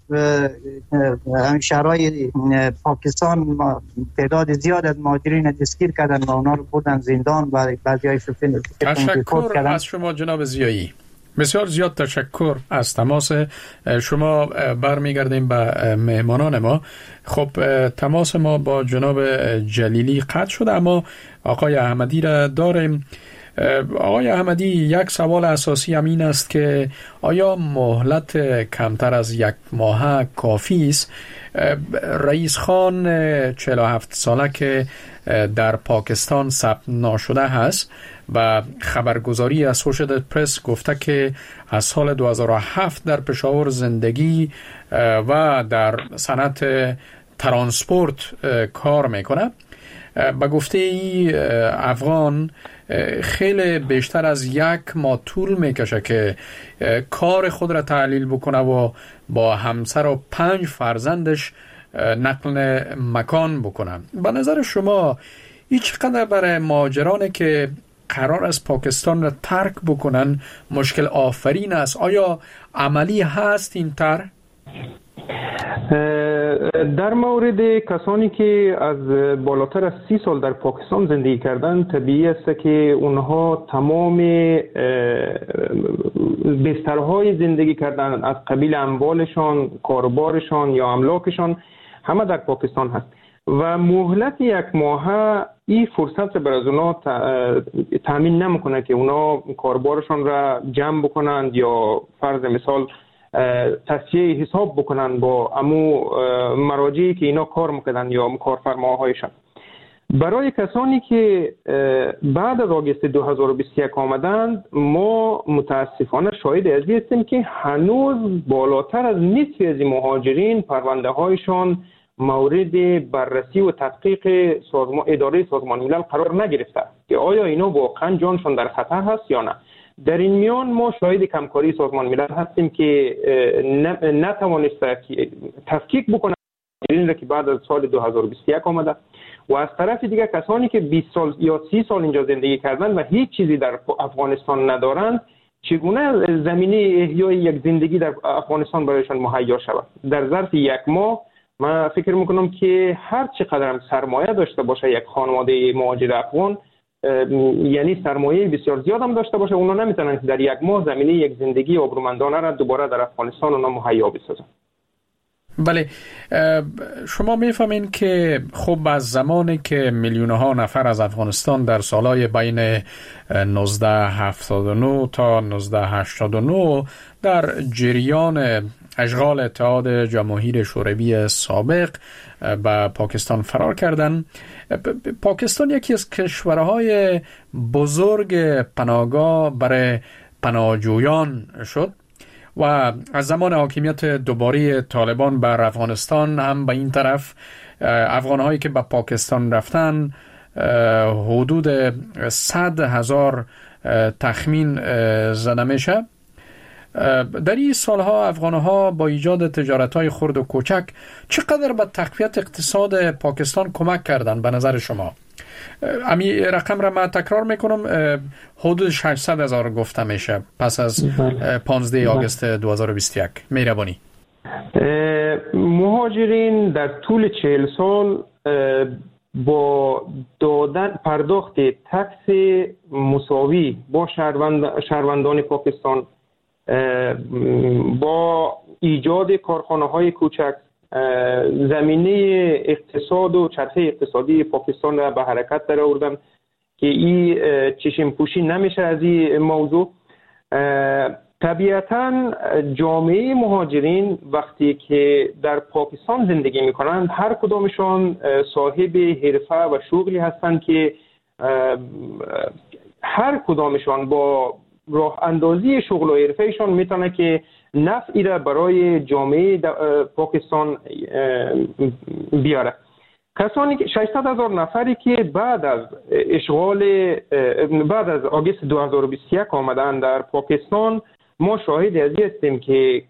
شهرهای پاکستان تعداد زیاد از مهاجرین دستگیر کردن و اونا رو بردن زندان و بعضی‌های تشکر از شما جناب ضیایی. بسیار زیاد تشکر از تماس شما. برمیگردیم به مهمانان ما. خب تماس ما با جناب جلیلی قطع شده، اما آقای احمدی را داریم. آقای احمدی، یک سوال اساسی همین است که آیا مهلت کمتر از 1 ماه کافی است؟ رئیس خان 47 ساله که در پاکستان ثبت ناشده هست و خبرگزاری اسوشییتد پرس گفته که از سال 2007 در پشاور زندگی و در صنعت ترانسپورت کار میکنه. به گفته ای افغان خیلی بیشتر از 1 ماه طول میکشه که کار خود را تعلیل بکنه و با همسر و 5 فرزندش نقل مکان بکنه. به نظر شما این چقدر برای مهاجرانی که قرار است پاکستان را ترک بکنن مشکل آفرین است؟ آیا عملی هست این طرح؟ در مورد کسانی که از بالاتر از 30 سال در پاکستان زندگی کردن، طبیعی است که اونها تمام بسترهای زندگی کردن از قبیل اموالشان، کاروبارشان یا املاکشان همه در پاکستان هست و مهلت 1 ماه این فرصت بر از اونا تامین نمیکنه که اونا کاروبارشان را جمع بکنند یا فرض مثال تصفیه حساب بکنن با امو مراجعی که اینا کار میکنن یا کارفرماهایشان. برای کسانی که بعد از آگوست 2021 آمدند، ما متاسفانه شاهد از این هستیم که هنوز بالاتر از نصف از مهاجرین پرونده هایشان مورد بررسی و تحقیق اداره سازمان ملل قرار نگرفته که آیا اینا واقعا جانشان در خطر هست یا نه. در این میان ما شاهد کمکاری سازمان ملل هستیم که نتوانسته تفکیک بکنه مهاجرین را که بعد از سال 2021 آمده و از طرف دیگه کسانی که 20 سال یا 30 سال اینجا زندگی کردن و هیچ چیزی در افغانستان ندارند چگونه زمینه احیای یک زندگی در افغانستان برایشان مهیا شود. در ظرف یک ماه من فکر میکنم که هر چقدر هم سرمایه داشته باشه یک خانواده مهاجر افغان، یعنی سرمایه بسیار زیاد هم داشته باشه، اونا نمیتونن که در یک ماه زمینه یک زندگی آبرومندانه را دوباره در افغانستان اونا مهیا بسازن. بله، شما میفهمین که خب از زمانی که میلیونها نفر از افغانستان در سالهای بین 1979 تا 1989 در جریان اشغال اتحاد جماهیر شوروی سابق به پاکستان فرار کردند. پاکستان یکی از کشورهای بزرگ پناهگاه برای پناهجویان شد و از زمان حاکمیت دوباره طالبان بر افغانستان هم به این طرف افغانهایی که به پاکستان رفتن حدود 100,000 تخمین زده میشه. در این سالها افغانها با ایجاد تجارت‌های خرد و کوچک چقدر به تقویت اقتصاد پاکستان کمک کردن به نظر شما؟ امی رقم را من تکرار میکنم، حدود 600,000 گفته میشه پس از 15 آگوست 2021. مهربانی. مهاجرین در طول 40 سال با پرداخت تکس مساوی با شهروندان پاکستان، با ایجاد کارخانه‌های کوچک، زمینه اقتصاد و چرخه اقتصادی پاکستان را به حرکت در آوردن که این چشم پوشی نمیشه از این موضوع. طبیعتاً جامعه مهاجرین وقتی که در پاکستان زندگی میکنند هر کدامشان صاحب حرفه و شغلی هستند که هر کدامشان با راه اندازی شغل و حرفهشان میتونه که نفعی را برای جامعه پاکستان بیاره. کسانی که 600,000 نفری که بعد از آگوست 2021 آمدن در پاکستان، ما شاهد از این هستیم که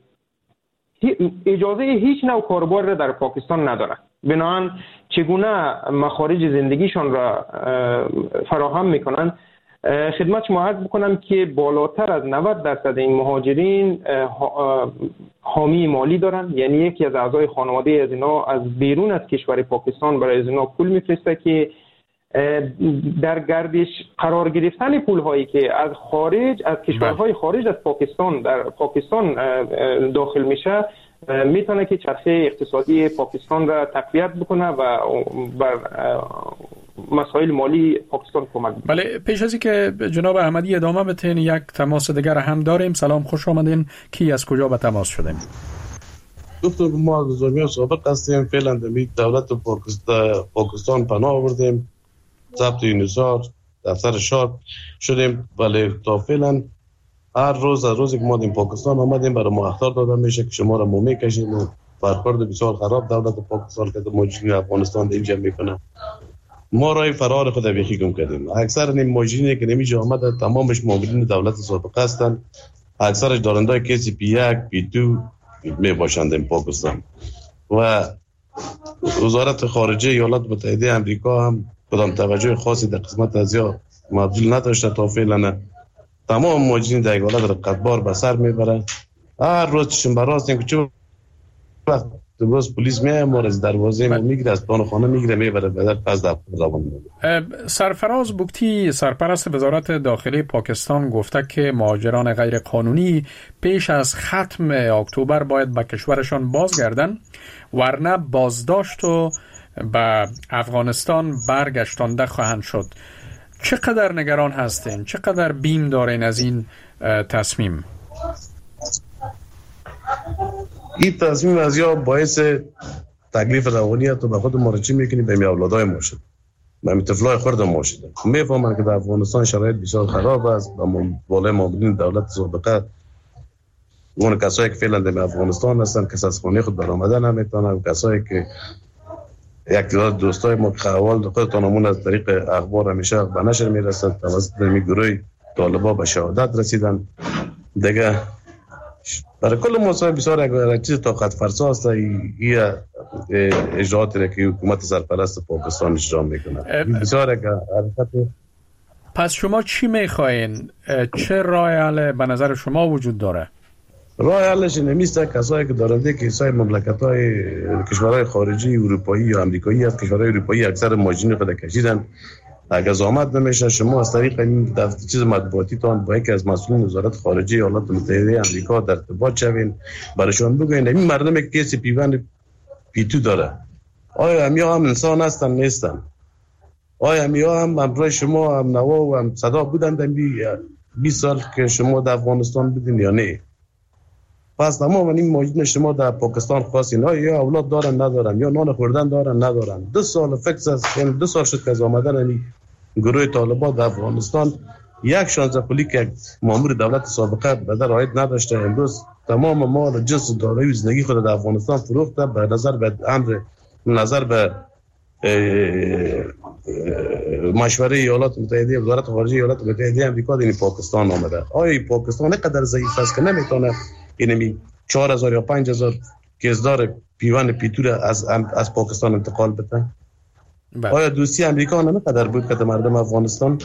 اجازه هیچ نوع کاربار را در پاکستان ندارند. بنابراین چگونه مخارج زندگیشان را فراهم میکنند؟ خدمت شما عرض بکنم که بالاتر از 90% این مهاجرین حامی مالی دارند، یعنی یکی از اعضای خانواده از اینا از بیرون از کشور پاکستان برای از اینا پول میفرسته که در گردش قرار گرفتن پول هایی که از کشورهای خارج از پاکستان در پاکستان داخل میشه میتونه که چرخه اقتصادی پاکستان را تقویت بکنه و بر مسائل مالی پاکستان کمک بکنه. بله، پیش از اینکه جناب احمدی ادامه بدین یک تماس دیگر هم داریم. سلام، خوش آمدین. کی از کجا به تماس شدیم؟ دکتر، ما از زمین سابق هستیم، فعلا در دولت پاکستان پناه آوردیم، ضبط یونیسار دفتر شاد شدیم. ولی تا فعلا هر روز از روزی که ما این پاکستان آمدیم برای ما اخطار داده میشه که شما را مومی کشید و برخورد بسیار خراب دولت پاکستان که مهاجرین افغانستان اینجا میکنه. ما رای فرار خود بیخی گم کردیم. اکثر این مهاجرینی که نمیشه آمده تمامش مامورین دولت سابق هستند، اکثرش دارندای کیسی P1 P2 می باشند این پاکستان. و وزارت خارجه ایالات متحده آمریکا هم کدام توجه خاصی در قسمت ازیا مبذول نداشته. تا فعلا تمام مهاجرین در ایالات را قطبار به سر میبره. هر روز چشم براستیم که چه وقت باز پلیس میاد ما از دروازه ما میگیره، از پان خانه میگیره میبره بعد پس در روان میبره. سرفراز بوکتی، سرپرست وزارت داخلی پاکستان، گفته که مهاجران غیر قانونی پیش از ختم اکتبر باید به کشورشان بازگردن ورنه بازداشت و به افغانستان برگشتانده خواهند شد. چقدر نگران هستین؟ چقدر بیم دارین از این تصمیم؟ این تصمیم از یا باعث تکلیف روانیت و به خود مراجعه میکنی به می اولادای ما شد، به می طفلای خرد ما شده. میفهمن که در افغانستان شرایط بسیار خراب است و بالای مامورین دولت سابقه اون کسایی که فعلا در افغانستان هستن کس از خانه خود برآمدن نمیتونن، کسایی که یک تعداد دوستای ما که اول خودتانمون از طریق اخبار همیشه به نشر میرسد توسط گروه طالبا به شهادت رسیدن. دیگه برای کل موضوع بسیار یک چیز طاقت فرسا است. این اجراعاتی را که حکومت سرپرست پاکستان اجرا میکنه بسیار یک حرکت. پس شما چی میخواین؟ چه راه حل به نظر شما وجود داره؟ راه حلش نمیسته کسایی که دارنده کیسای مملکت‌های کشورهای خارجی اروپایی یا امریکایی از کشورهای اروپایی اکثر ماجین خود کشیدن. اگر زحمت نمیشه شما از طریق این چیز مطبوعاتی تان با یکی از مسئولین وزارت خارجه ایالات متحده آمریکا در ارتباط شوین، برایشان بگوین این مردم که کسی پیوند پیتو داره آیا همیا هم انسان هستن نیستن؟ آیا همیا هم همراه شما هم نوا و هم صدا بودن در 20 سال که شما در افغانستان بودین یا نه؟ پس تمام این ماجین شما در پاکستان خواستین یا اولاد دارن ندارن یا نان خوردن دارن ندارن. 2 سال فکس است، یعنی 2 سال شد که از آمدن گروه طالبان در افغانستان یک شانزه پولی که مامور دولت سابقه به در عاید نداشته امروز تمام مال جنس دارایی و زندگی خود در افغانستان فروخته به نظر به مشوره ایالات متحده وزارت خارجه ایالات متحده آمریکا در پاکستان آمده. آیا پاکستان اینقدر ضعیف است که نمیتونه اینمی 4000 یا 5000 کیسدار پیوند پیتور از پاکستان انتقال بده؟ آیا دوستی امریکا نمیقدر بود که مردم افغانستان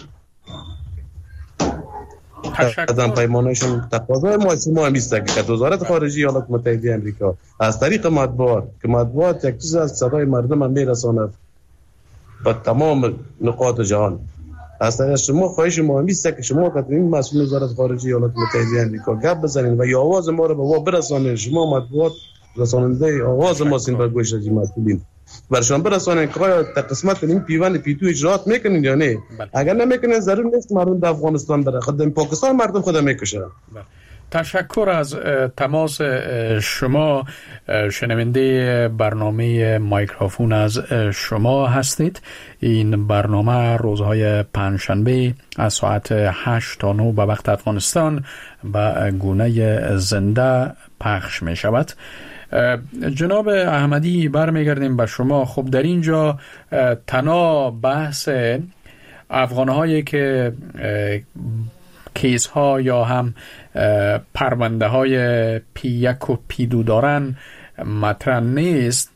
قدم پیمانشون تقاضای ما همیسته که وزارت خارجه ایالات متحده آمریکا از طریق مطبوعات که مطبوعات یک چیز از صدای مردم هم میرساند به تمام نقاط جهان، از طریق شما خواهش ما همیسته که شما که این مسئول وزارت خارجه ایالات متحده آمریکا گپ بزنین و یا آواز ما رو به وا برسانین. شما مطبوعات رساننده آواز ما سین به گوش مسئولین برشان برسانین که آیا قسمت این پیوند پیتو اجراات میکنین یا نه؟ اگر نمیکنین ضرور نیست مردم در افغانستان بره، خود پاکستان مردم خود میکشه. تشکر از تماس شما. شنونده برنامه مایکروفون از شما هستید. این برنامه روزهای پنجشنبه از ساعت 8 تا 9 به وقت افغانستان به گونه زنده پخش می شود. جناب احمدی برمیگردیم به شما. خب در اینجا تنها بحث افغانهایی که کیس ها یا هم پرونده های P1 و P2 دارن مطرح نیست.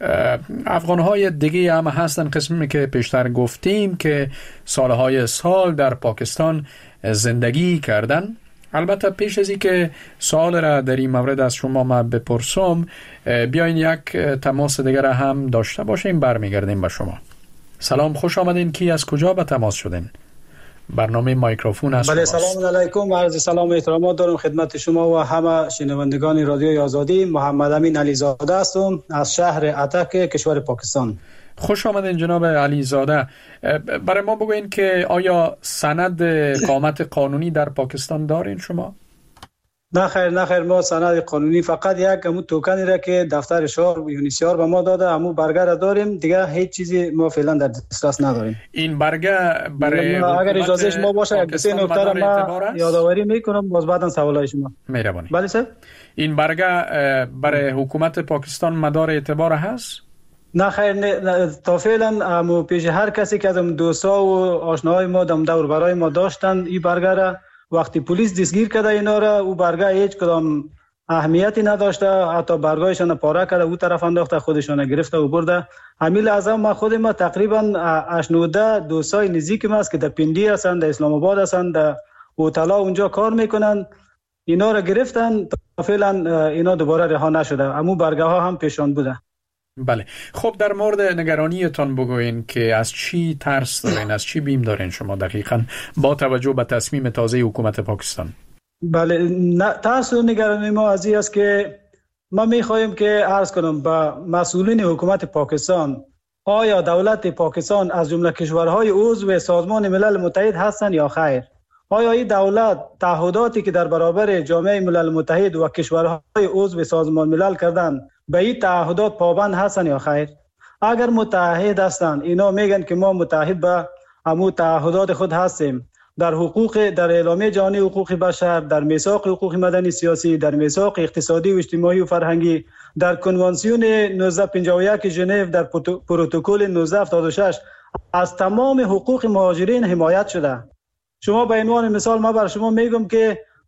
افغان های دیگه هم هستن، قسمی که پیشتر گفتیم که سالهای سال در پاکستان زندگی کردن. البته پیش از این که سوال را در این مورد از شما ما بپرسم، بیاین یک تماس دیگر هم داشته باشیم. برمیگردیم به شما. سلام، خوش آمدین. کی از کجا به تماس شدین؟ برنامه مایکروفون از بله، سلام علیکم. عرض سلام و احترامات دارم خدمت شما و همه شنوندگان رادیوی آزادی. محمد امین علیزاده هستم از شهر اتک کشور پاکستان. خوش آمدین جناب علیزاده. برای ما بگوین که آیا سند اقامت قانونی در پاکستان دارین شما؟ نه خیر ما سند قانونی فقط یک همون توکنی را که دفتر شهر و یونیسیار به ما داده، همون برگه را داریم، دیگه هیچ چیزی ما فعلا در دسترس نداریم. این برگه برای اگر اجازه شما باشه یک سه نکته را ما یادآوری میکنم، باز بعداً سوالای شما. مهربانی. بله سر. این برگه برای حکومت پاکستان مدار اعتبار هست؟ نه خیر، تا فعلا پیش هر کسی که از دوستا و آشناهای ما دم دور برای ما داشتن این برگه را، وقتی پلیس دستگیر کرده اینا را، او برگه هیچ کدام اهمیتی نداشته، حتی برگایشان پاره کرده او طرف انداخته، خودشان گرفته و برده. همین لحظه ما خود ما تقریبا 18 دوستای نزدیکم است که در پندی هستند، در اسلام آباد هستند، در هتل اونجا کار میکنن، اینا را گرفتن. تا فعلا اینا دوباره رها نشده، همون برگه ها هم پیشان بوده. بله. خب در مورد نگرانیتان بگوین که از چی ترس دارین، از چی بیم دارین شما دقیقاً با توجه به تصمیم تازه حکومت پاکستان؟ بله، ترس و نگرانی ما از این است که ما میخواهیم که عرض کنم به مسئولین حکومت پاکستان، آیا دولت پاکستان از جمله کشورهای عضو سازمان ملل متحد هستند یا خیر؟ آیا این دولت تعهداتی که در برابر جامعه ملل متحد و کشورهای عضو سازمان ملل کردن به این تعهدات پابند هستن یا خیر؟ اگر متحد هستند، اینا میگن که ما متحد به همون تعهدات خود هستیم، در اعلامیه جهانی حقوق بشر، در میثاق حقوق مدنی سیاسی، در میثاق اقتصادی و اجتماعی و فرهنگی، در کنوانسیون 1951 ژنو، در پروتکل 1976 از تمام حقوق مهاجرین حمایت شده. شما به عنوان مثال ما بر شما میگم که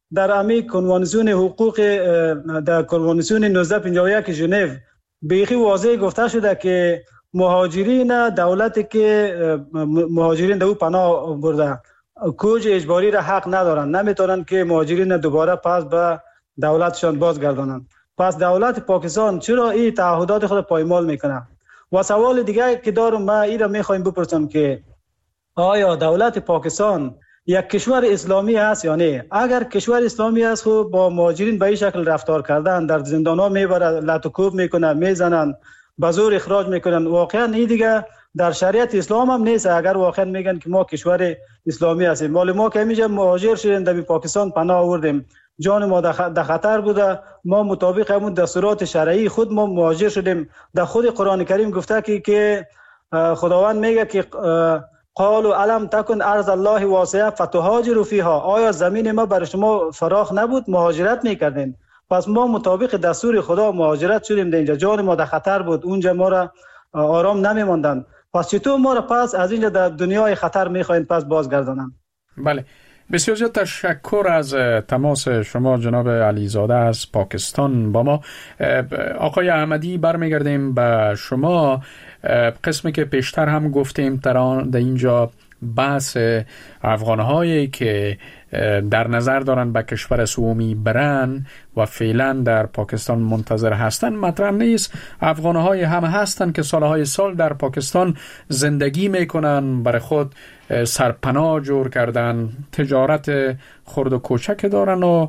در امی کنوانسیون حقوق در کنوانسیون 1951 ژنو بیخی واضح گفته شده که مهاجرین دولتی که مهاجرین در او پناه برده کوچ اجباری را حق ندارن، نمیتونن که مهاجرین دوباره پس به دولتشان بازگردانند. پس دولت پاکستان چرا این تعهدات خود پایمال میکنه؟ و سوال دیگه که دارم من این را میخوایم بپرسم که آیا دولت پاکستان یک کشور اسلامی است یا نه؟ اگر کشور اسلامی است خب با مهاجرین به این شکل رفتار کردن، در زندان‌ها میبره، لطوکوب میکنه، میزنن، به زور اخراج میکنن، واقعا این دیگه در شریعت اسلام هم نیست. اگر واقعا میگن که ما کشور اسلامی هستیم، مال ما که میگه مهاجر شدیم در پاکستان پناه آوردیم، جان ما در خطر بوده، ما مطابق همون دستورات شرعی خود ما مهاجر شدیم. در خود قرآن کریم گفته که خداوند میگه که قالوا الم تکن ارض الله واسعه فتهاجروا فیها، آیا زمین ما برای شما فراخ نبود مهاجرت میکردین؟ پس ما مطابق دستور خدا مهاجرت شدیم، در اینجا جان ما در خطر بود، اونجا ما را آرام نمیماندن. پس چطور ما را پس از اینجا در دنیای خطر میخواین پس بازگردانن؟ بله، بسیار زیاد تشکر از تماس شما جناب علیزاده از پاکستان با ما. آقای احمدی برمیگردیم به شما. قسمی که پیشتر هم گفتیم در اینجا بحث افغانهایی که در نظر دارن به کشور سومی برن و فعلا در پاکستان منتظر هستن مطرح نیست. افغانهای هم هستن که سالهای سال در پاکستان زندگی میکنن، برای خود سرپناه جور کردن، تجارت خرد و کوچک دارن و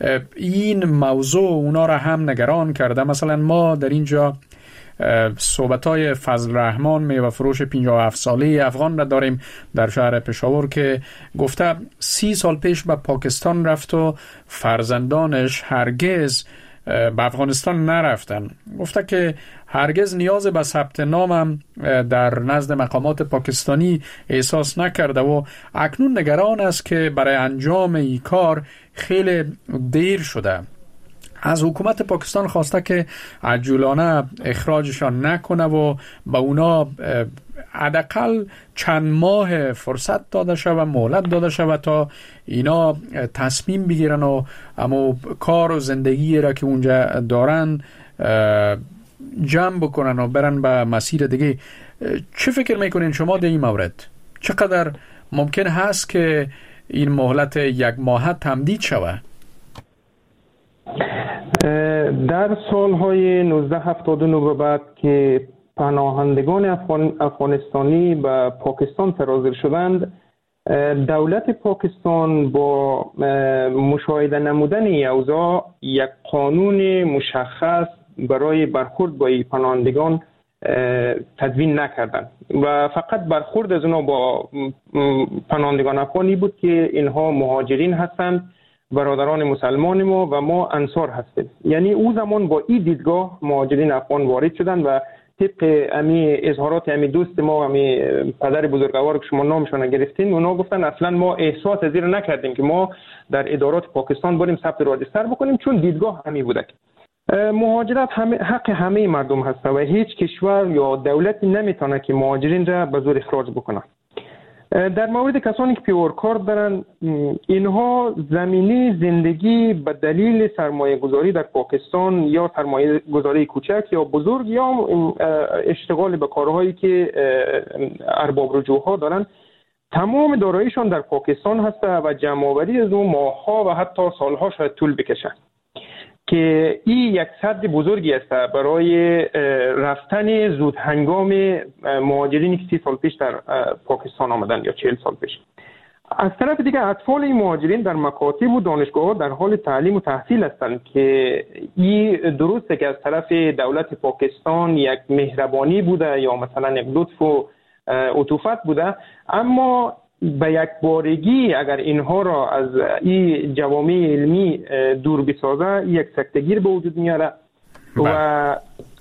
این موضوع اونا را هم نگران کرده. مثلا ما در اینجا صحبت‌های فضل رحمان میوه فروش 57 ساله افغان را داریم در شهر پشاور که گفته 30 سال پیش به پاکستان رفت و فرزندانش هرگز به افغانستان نرفتن. گفته که هرگز نیاز به ثبت نامم در نزد مقامات پاکستانی احساس نکرده و اکنون نگران است که برای انجام این کار خیلی دیر شده. از حکومت پاکستان خواسته که عجولانه اخراجشان نکنه و به اونا حداقل چند ماه فرصت داده شود، مهلت داده شود تا اینا تصمیم بگیرن و اما کار و زندگی را که اونجا دارن جمع بکنن و برن به مسیر دیگه. چه فکر میکنین شما در این مورد؟ چقدر ممکن هست که این مهلت 1 ماه تمدید شود؟ در سالهای 1979 به بعد که پناهندگان افغانستانی به پاکستان سرازیر شدند، دولت پاکستان با مشاهده نمودن این اوضاع یک قانون مشخص برای برخورد با این پناهندگان تدوین نکردند و فقط برخورد از اونا با پناهندگان افغانی بود که اینها مهاجرین هستند، برادران مسلمان ما و ما انصار هستیم. یعنی او زمان با این دیدگاه مهاجرین افغان وارد شدن و طبق امی اظهارات امی دوست ما، امی پدر بزرگوار که شما نامشون گرفتین، اونا گفتن اصلا ما احساس از این نکردیم که ما در ادارات پاکستان بریم ثبت راجستر بکنیم، چون دیدگاه همی بوده. مهاجرت حق همه مردم هست و هیچ کشور یا دولتی نمیتونه که مهاجرین را به زور اخراج بکنه. در مورد کسانی که پیورکار دارن، اینها زمینی زندگی به دلیل سرمایه گذاری در پاکستان یا سرمایه گذاری کوچک یا بزرگ یا اشتغال به کارهایی که ارباب رجوعها دارن، تمام داراییشان در پاکستان هست و جمع‌آوری از اون ماه‌ها و حتی سال‌ها شاید طول بکشه که این یک سد بزرگی است برای رفتن زود هنگام مهاجرینی که 30 سال پیش در پاکستان آمدن یا 40 سال پیش. از طرف دیگه اطفال این مهاجرین در مکاتب و دانشگاه‌ها در حال تعلیم و تحصیل هستند که این درسته که از طرف دولت پاکستان یک مهربانی بوده یا مثلا یک لطف و عطوفت بوده، اما به یک بارگی اگر اینها را از این جوامع علمی دور بسازه یک سکتگیر به وجود میاره و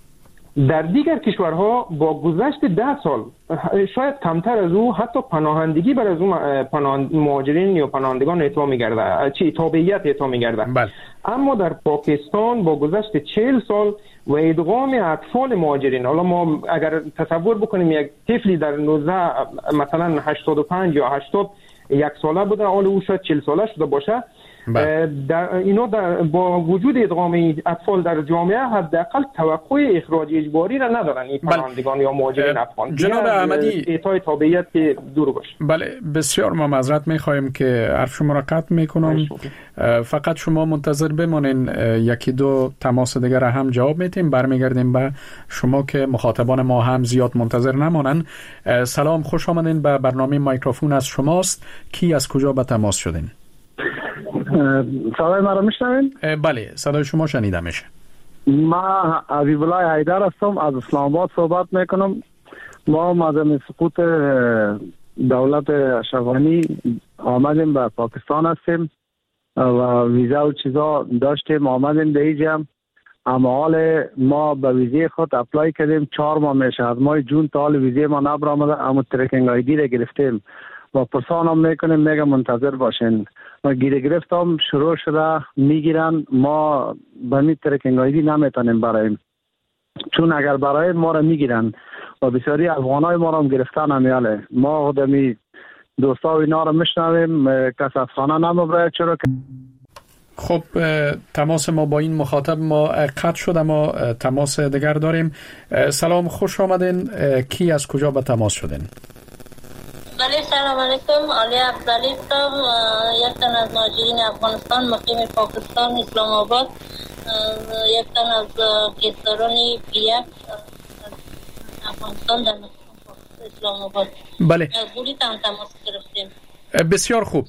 در دیگر کشورها با گذشت 10 سال شاید کمتر از او حتی پناهندگی بر از اون مهاجرین یا پناهندگان اعطا می‌گرده، تابعیت اعطا می‌گرده. اما در پاکستان با گذشت 40 سال و ادغام اطفال مهاجرین، حالا ما اگر تصور بکنیم یک طفلی در 19 مثلا 85 یا 81 ساله بوده، حالا او شاید 40 ساله شده باشه، اینا با وجود ادغام اطفال در جامعه حداقل توقع اخراج اجباری را ندارن این پناهندگان یا مهاجرین افغان. جناب احمدی اعطای تابعیت که دور باشه. بله بسیار ما معذرت می‌خوایم که حرف شما را قطع می‌کنم. فقط شما منتظر بمانین، یکی دو تماس دیگر هم جواب میدیم، برمیگردیم به شما که مخاطبان ما هم زیاد منتظر نمانن. سلام، خوش آمدین به برنامه مایکروفون از شماست. کی از کجا به تماس شدین؟ صدای ما را میشنوین؟ بله صدای شما شنیده میشه. ما حبیب الله حیدر هستم، از اسلام آباد صحبت میکنم. ما مادام سقوط دولت اشرف غنی آمدیم به پاکستان هستیم و ویزا و چیزا داشتیم، آمدیم به اینجا. اما حال ما به ویزه خود اپلای کردیم 4 ماه میشه، از ماه جون تا حال ویزه ما نبرآمده، اما ترکینگ آیدی را گرفتیم و پرسان هم میکنیم، میگه منتظر باشین. ما گیره گرفتم شروع شده میگیرن، ما به می ترکینگ آیدی نمیتونیم برایم، چون اگر برای ما را میگیرن و بسیاری افغانای ما را هم گرفتن همیاله. ما خودمی دوستا و اینا را میشنویم، کس از خانه نمبره. چرا که خب تماس ما با این مخاطب ما قطع شد، اما تماس دیگر داریم. سلام، خوش آمدین. کی از کجا به تماس شدین؟ بله سلام علیکم، علی عبدالی هستم، یک تن از مهاجرین افغانستان مقیم پاکستان اسلام آباد، یک تن از کیسران پی اف افغانستان در اسلام آباد. بله بولیتان تماس گرفتیم. بسیار خوب.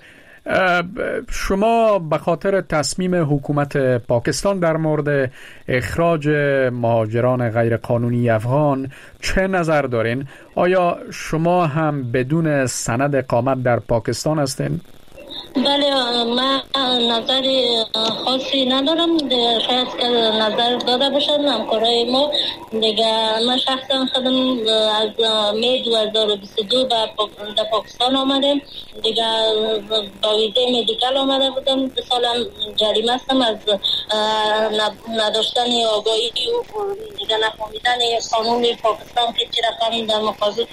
شما به خاطر تصمیم حکومت پاکستان در مورد اخراج مهاجران غیرقانونی افغان چه نظر دارین؟ آیا شما هم بدون سند اقامت در پاکستان هستین؟ بله من نظر خاصی ندارم، شاید که نظر داده باشن همکارای ما دیگه. من شخصا خودم از می 2022 در پاکستان آمدم دیگه، با ویزه مدیکال آمده بودم. 2 سالم جریمه هستم از نداشتن آگاهی و دیگه نفهمیدن قانون پاکستان که چه رقم در مقابل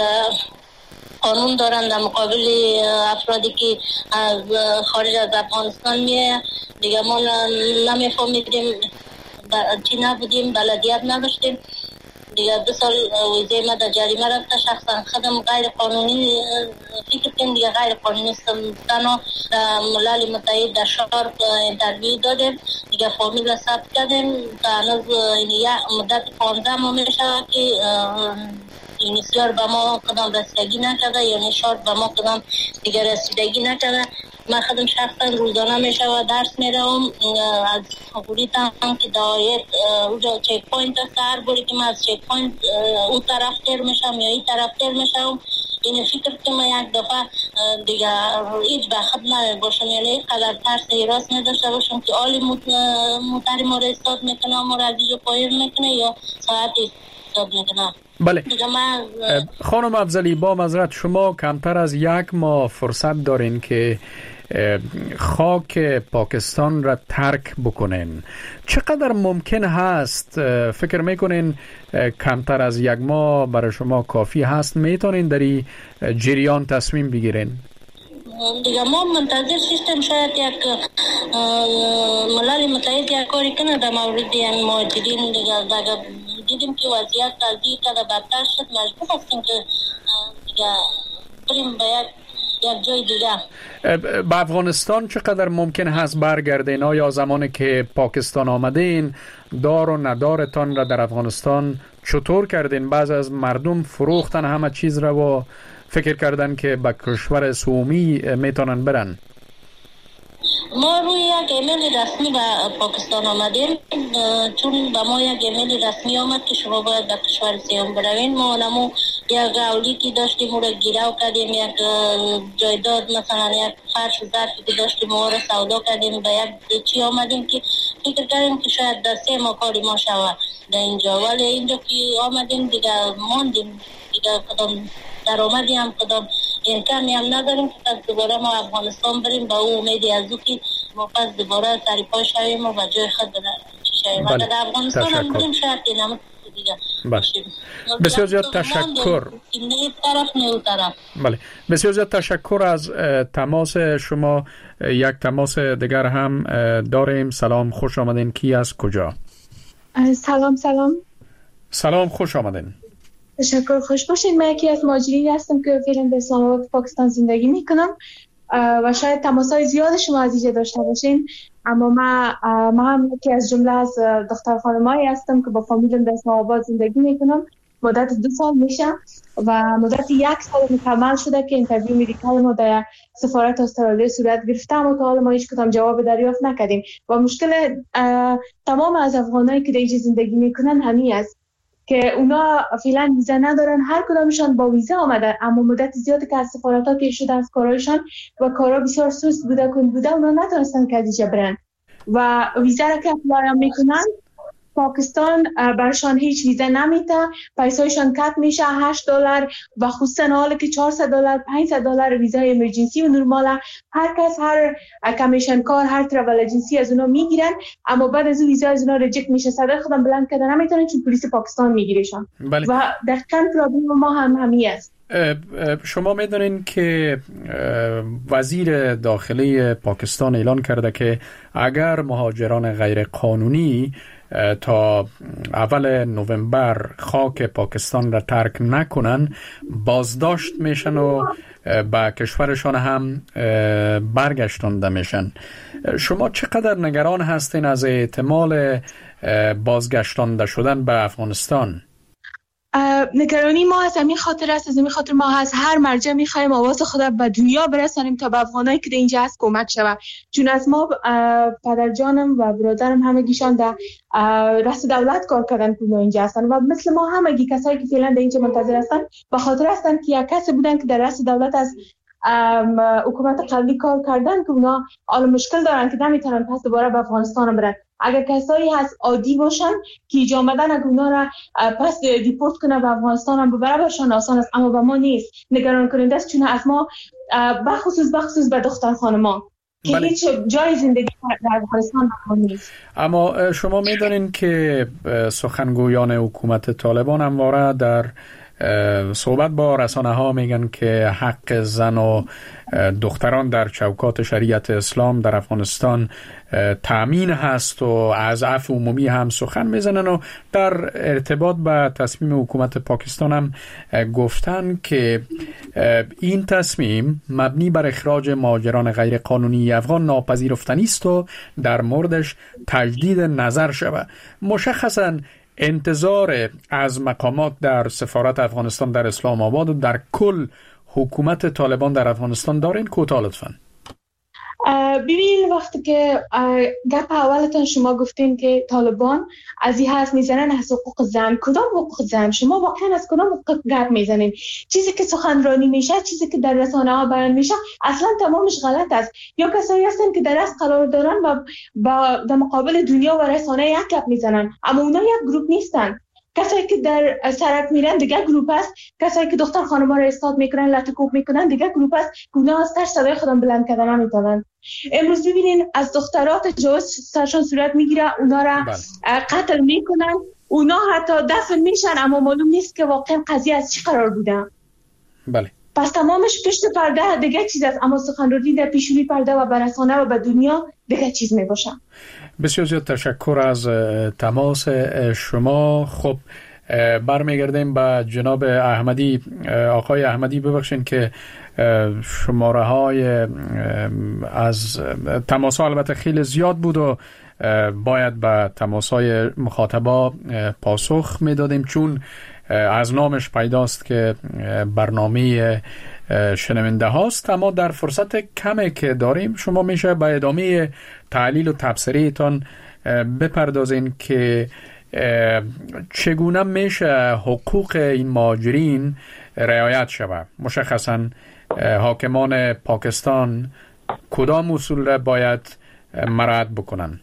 قانون دارن در مقابل افرادی که از خارج از افغانستان میه دیگه. ما نمیفهمیدیم، چی نبودیم، بلدیت نداشتیم دیگه. 2 سال ویزه ما در جریمه رفته. شخصا خودم غیر قانونی فکر کنیم دیگه، غیر قانونی استم. تنها ملل متحد در شارپ انترویو دادیم دیگه، فامیل ثبت کردیم تا هنوز مدت 15 ماه میشه که اینیسیار به ما کدام رسیدگی نکرده، یعنی شارپ به ما کدام دیگه رسیدگی نکرده. من خودم شخصا روزانه میشه و درس میروم از بولیتان که دایر اونجا چک پوینت است. هر باری که من از چک پوینت اون طرف تر میشم یا این طرف تر میشم، این فکر که من یک دفعه دیگه هیچ بخط نباشم، یعنی قدر ترس حراس نداشته باشم که آلی موتری ما را استاد میکنه، ما را از اینجا پایین میکنه یا ساعتی استاد میکنه. بله خانم افضلی، با معذرت شما کمتر از 1 ماه فرصت دارین که خاک پاکستان را ترک بکنین. چقدر ممکن هست فکر میکنین کمتر از 1 ماه برای شما کافی هست؟ میتونین در این جریان تصمیم بگیرین؟ دیگه ما منتظر سیستم شاید یک ملل متحد یک کاری کنه در مورد مهاجرین دیگه. دیدیم که وضعیت از این قدر بدتر شد، مجبور هستیم که دیگه بریم به یک جای دیگه. به افغانستان چقدر ممکن هست برگردین؟ آیا زمانی که پاکستان آمدین دار و ندارتان را در افغانستان چطور کردین؟ بعض از مردم فروختن همه چیز را و فکر کردن که به کشور سومی میتونن برن. ما روی یک ایمیل رسمی به پاکستان آمدیم، چون به ما یک ایمیل رسمی آمد که شما باید به کشور سوم بروین. ما نمو یک قولی که داشتیم او را گیراو کردیم، یک جایداد مثلا یک فرش و ظرفی که داشتیم او را سودا کردیم، به یک چی آمدیم که فکر کردیم که شاید در 3 ماه کاری ما شود در اینجا. ولی اینجا که آمدیم دیگه ماندیم دیگه، کدام درآمدی هم کدام امکانی هم نداریم که پس دوباره ما افغانستان بریم با اون امیدی از او که ما پس دوباره سری پا شویم و به جای خود میشه و در افغانستان هم بریم شاید اینم دیگه. بسیار زیاد تشکر. بله بسیار زیاد تشکر از تماس شما. یک تماس دیگر هم داریم. سلام، خوش آمدین. کی از کجا؟ سلام خوش آمدین. تشکر، خوش باشین. من یکی از مهاجرین هستم که فعلا به اسلام آباد پاکستان زندگی میکنم و شاید تماس‌های زیاد شما از اینجا داشته باشین، اما من هم یکی از جمله از دختر خانمایی هستم که با فامیلم در اسلام آباد زندگی میکنم. مدت 2 سال میشه و مدت 1 سال مکمل شده که اینترویو مدیکال ما در سفارت استرالیا صورت گرفته، اما تا حالا ما هیچ کدام جواب دریافت نکردیم و مشکل تمام از افغانایی که در اینجا زندگی میکنن همین است که اونا فعلا ویزا ندارن. هر کدامشان با ویزا آمدن اما مدت زیادی که از سفارت‌ها پیش شده از کارایشان و کارا بسیار سست بوده کند بوده، اونا نتونستن که دیجا برن و ویزا را که اپلای میکنن پاکستان برشان هیچ ویزا نمیده، پیسایشان کات میشه $8 و خصوصا حالا که $400 $500 ویزای امرجنسی و نرماله. هر کس هر کمیشن کار هر ترافل ایجنسی از اونا میگیرن، اما بعد از ویزا از اونا ریجکت میشه. صدای خودم بلند کردن نمیتونن چون پلیس پاکستان میگیرشان. بله. و دقیقاً پرابلم ما هم همین است. شما میدونین که وزیر داخلی پاکستان اعلان کرده که اگر مهاجران غیر قانونی تا اول نوامبر خاک پاکستان را ترک نکنن بازداشت میشن و به کشورشان هم برگشتانده میشن. شما چقدر نگران هستین از احتمال بازگشتانده شدن به افغانستان؟ نگرانی ما از همین خاطر است، از همین خاطر ما از هر مرجع میخوایم آواز خود به دنیا برسانیم تا به افغانایی که اینجا هست کمک شود. چون از ما پدرجانم و برادرم همگیشان در رأس دولت کار کردن که اینجا هستن و مثل ما همگی کسایی که فعلا در اینجا منتظر هستن به خاطر هستن که یک کسی بودن که در رأس دولت از حکومت قبلی کار کردن که اونا حالا مشکل دارن که نمیتونن پس دوباره به افغانستان برن. اگر کسایی هست عادی باشن که اینجا آمدن اگر اونا را پس دیپورت کنه به افغانستان هم ببره برشان آسان است، اما به ما نیست. نگران کننده است چون از ما بخصوص به دختر خانما که هیچ جای زندگی در افغانستان نیست. اما شما میدونین که سخنگویان حکومت طالبان همواره در صحبت با رسانه ها میگن که حق زن و دختران در چوکات شریعت اسلام در افغانستان تأمین هست و از عفو عمومی هم سخن میزنن و در ارتباط به تصمیم حکومت پاکستان هم گفتن که این تصمیم مبنی بر اخراج مهاجران غیر قانونی افغان ناپذیرفتنی است و در موردش تجدید نظر شود. مشخصاً انتظار از مقامات در سفارت افغانستان در اسلام آباد و در کل حکومت طالبان در افغانستان دارین؟ کوتاه لطفاً. ببین وقتی که گپ اولتون شما گفتین که طالبان از این هست میزنن از حقوق زن، کدام حقوق زن؟ شما واقعا از کدام حقوق گپ میزنین؟ چیزی که سخنرانی میشه، چیزی که در رسانه ها بیان میشه اصلا تمامش غلط است. یا کسایی هستن که در از قرار دارن و در مقابل دنیا و رسانه یک گپ میزنن، اما اونا یک گروپ نیستن. کسایی که در سرک میرن دیگه گروپ است، کسایی که دختر خانم‌ها رو استاد میکنن لطکوب میکنن دیگه گروپ است. اونا از تر صدای خودم بلند کردن نمیتونن. امروز ببینین از دخترات تجاوز سرشان صورت میگیره، اونا را قتل میکنن، اونا حتی دفن میشن، اما معلوم نیست که واقعا قضیه از چی قرار بوده. بله. پس تمامش پشت پرده دیگه چیز است، اما سخنرانی در پیشونی پرده و برسانه و به دنیا دیگه چیز میباشه. بسیار زیاد تشکر از تماس شما. خب برمیگردیم به جناب احمدی. آقای احمدی ببخشید که شماره های از تماس ها البته خیلی زیاد بود و باید به تماس های مخاطبا پاسخ میدادیم چون از نامش پیداست که برنامه شنونده هاست، اما در فرصت کمی که داریم شما میشه به ادامه تحلیل و تبصره تان بپردازین که چگونه میشه حقوق این مهاجرین رعایت شود. مشخصا حاکمان پاکستان کدام اصول را باید مراعات بکنن؟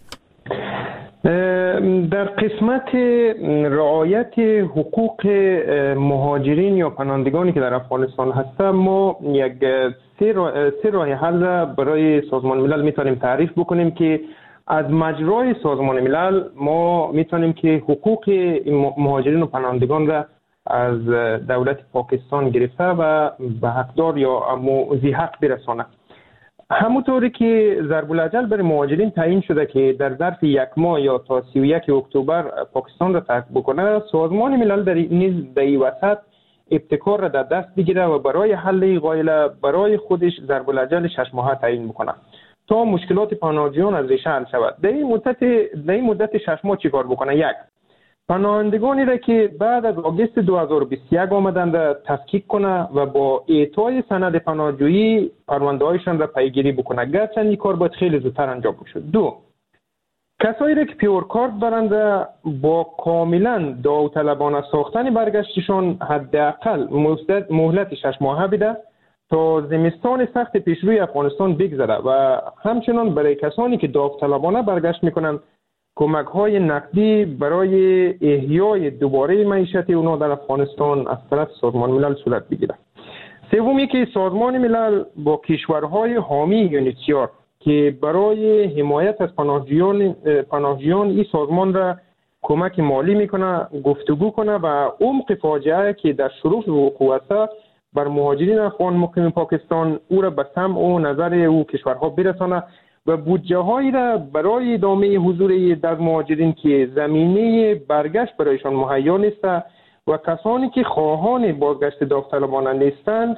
در قسمت رعایت حقوق مهاجرین یا پناهندگانی که در افغانستان هستند ما یک سه راه حل برای سازمان ملل میتونیم تعریف بکنیم که از مجرای سازمان ملل ما میتونیم که حقوق مهاجرین و پناهندگان را از دولت پاکستان گرفته و به حقدار یا ذی حق برسانه. همونطوری که ضرب الاجل برای مهاجرین تعیین شده که در ظرف 1 ماه یا تا 31 اکتبر پاکستان را ترک بکنه، سازمان ملل در این وسط ابتکار را در دست بگیره و برای حل قایله برای خودش ضرب الاجل 6 ماهه تعیین بکنه تا مشکلات پناهجویان از ریشه حل شود. در این مدت 6 ماه چیکار بکنه؟ 1. پناهندگانی را که بعد از آگوست 2021 آمدند تفکیک کنه و با اعطای سند پناهجویی پرونده‌هایشان را پیگیری بکنه، گرچه این کار باید خیلی زودتر انجام بشه. 2. کسایی را که پیور کارت برنده با کاملا داوطلبانه ساختن برگشتشان حداقل مهلت 6 ماهه بده تا زمستان سخت پیشروی افغانستان بگذره و همچنان برای کسانی که داوطلبانه برگشت میکنن کمک های نقدی برای احیای دوباره معیشت اونا در افغانستان از طرف سازمان ملل صورت بگیره. 3. که سازمان ملل با کشورهای حامی یونیسیار که برای حمایت از پناهجویان این سازمان را کمک مالی میکنه گفتگو کنه و عمق فاجعه که در شروع وقوع است بر مهاجرین افغان مقیم پاکستان او را به سمع و نظر او کشورها برسانه و بودجه هایی را برای ادامه حضور در مهاجرین که زمینه برگشت برایشان مهیا نیست و کسانی که خواهان بازگشت داوطلبانه نیستند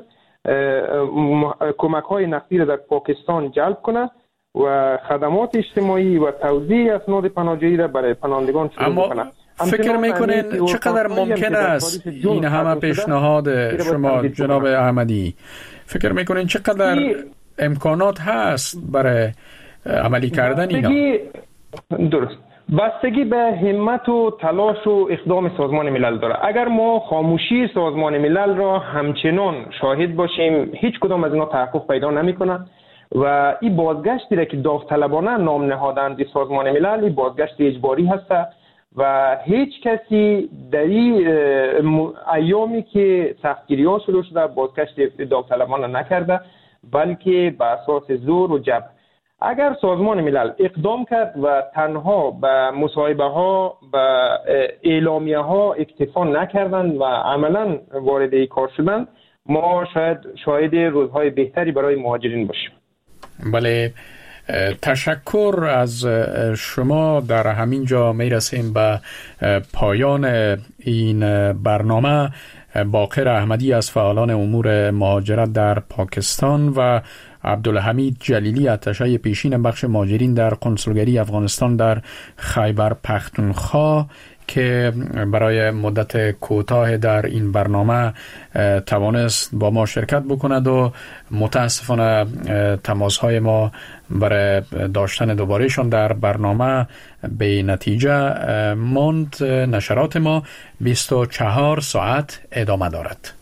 کمک های نقدی را در پاکستان جلب کنه و خدمات اجتماعی و توزیع اسناد پناهجویی را برای پناهندگان شروع کنه. فکر میکنین چقدر ممکن است این همه پیشنهاد شما جناب احمدی، فکر میکنین چقدر امکانات هست برای عملی کردن اینا؟ درست، بستگی به همت و تلاش و اقدام سازمان ملل داره. اگر ما خاموشی سازمان ملل را همچنان شاهد باشیم هیچ کدام از اینا تحقق پیدا نمیکنه و این بازگشتی را که داوطلبانه نام نهادند سازمان ملل این بازگشت اجباری هست و هیچ کسی در این ایامی که سختگیری ها شروع شده بازگشت داوطلبانه نکرده بلکه به اساس زور و جبر. اگر سازمان ملل اقدام کرد و تنها به مصاحبه ها و اعلامیه ها اکتفا نکردند و عملا وارد این کار شدند ما شاید روزهای بهتری برای مهاجرین باشیم. بله، تشکر از شما. در همین جا می رسیم به پایان این برنامه. باقر احمدی از فعالان امور مهاجرت در پاکستان و عبدالحمید جلیلی اتشه پیشین بخش مهاجرین در کنسولگری افغانستان در خیبر پختونخوا که برای مدت کوتاه در این برنامه توانست با ما شرکت بکند و متاسفانه تماسهای ما برای داشتن دوبارهشان در برنامه به نتیجه ماند. نشرات ما 24 ساعت ادامه دارد.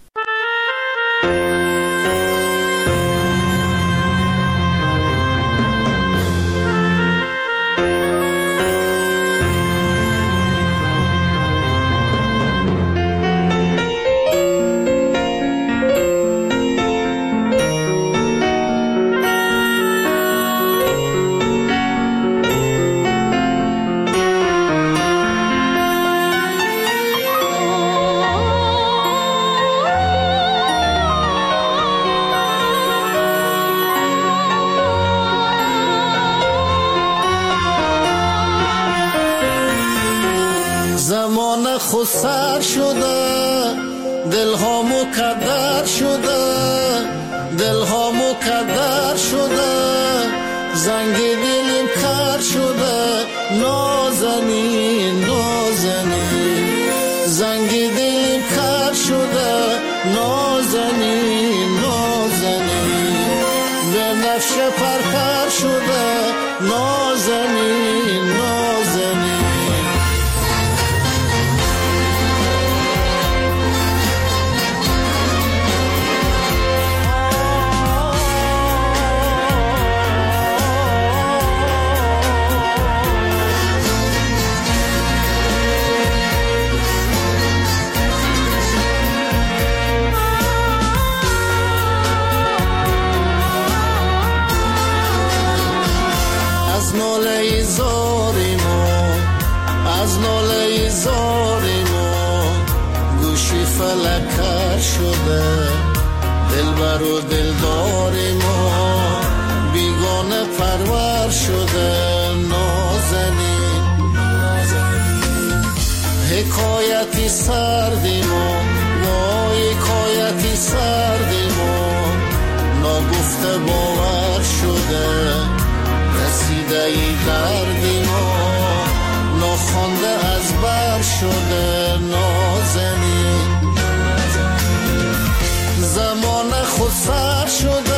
خسر شده دلها مکدر شده دلها مکدر شده زنگ دلم کر شده نازنین نازنین زنگ دلم کر شده نازنین نازنین به نفش پرپر شده نازنین نازنین از ناله زار ما گوشی فلک شده، دلبر و دلدار ما بیگانه پرور شده. نازنین حکایتی سردی ما، وای حکایتی سردی ما ناگفته باور شده. رسیده ای دردی ما ناخوانده از بر شده. نازنین زمان خود سر شده،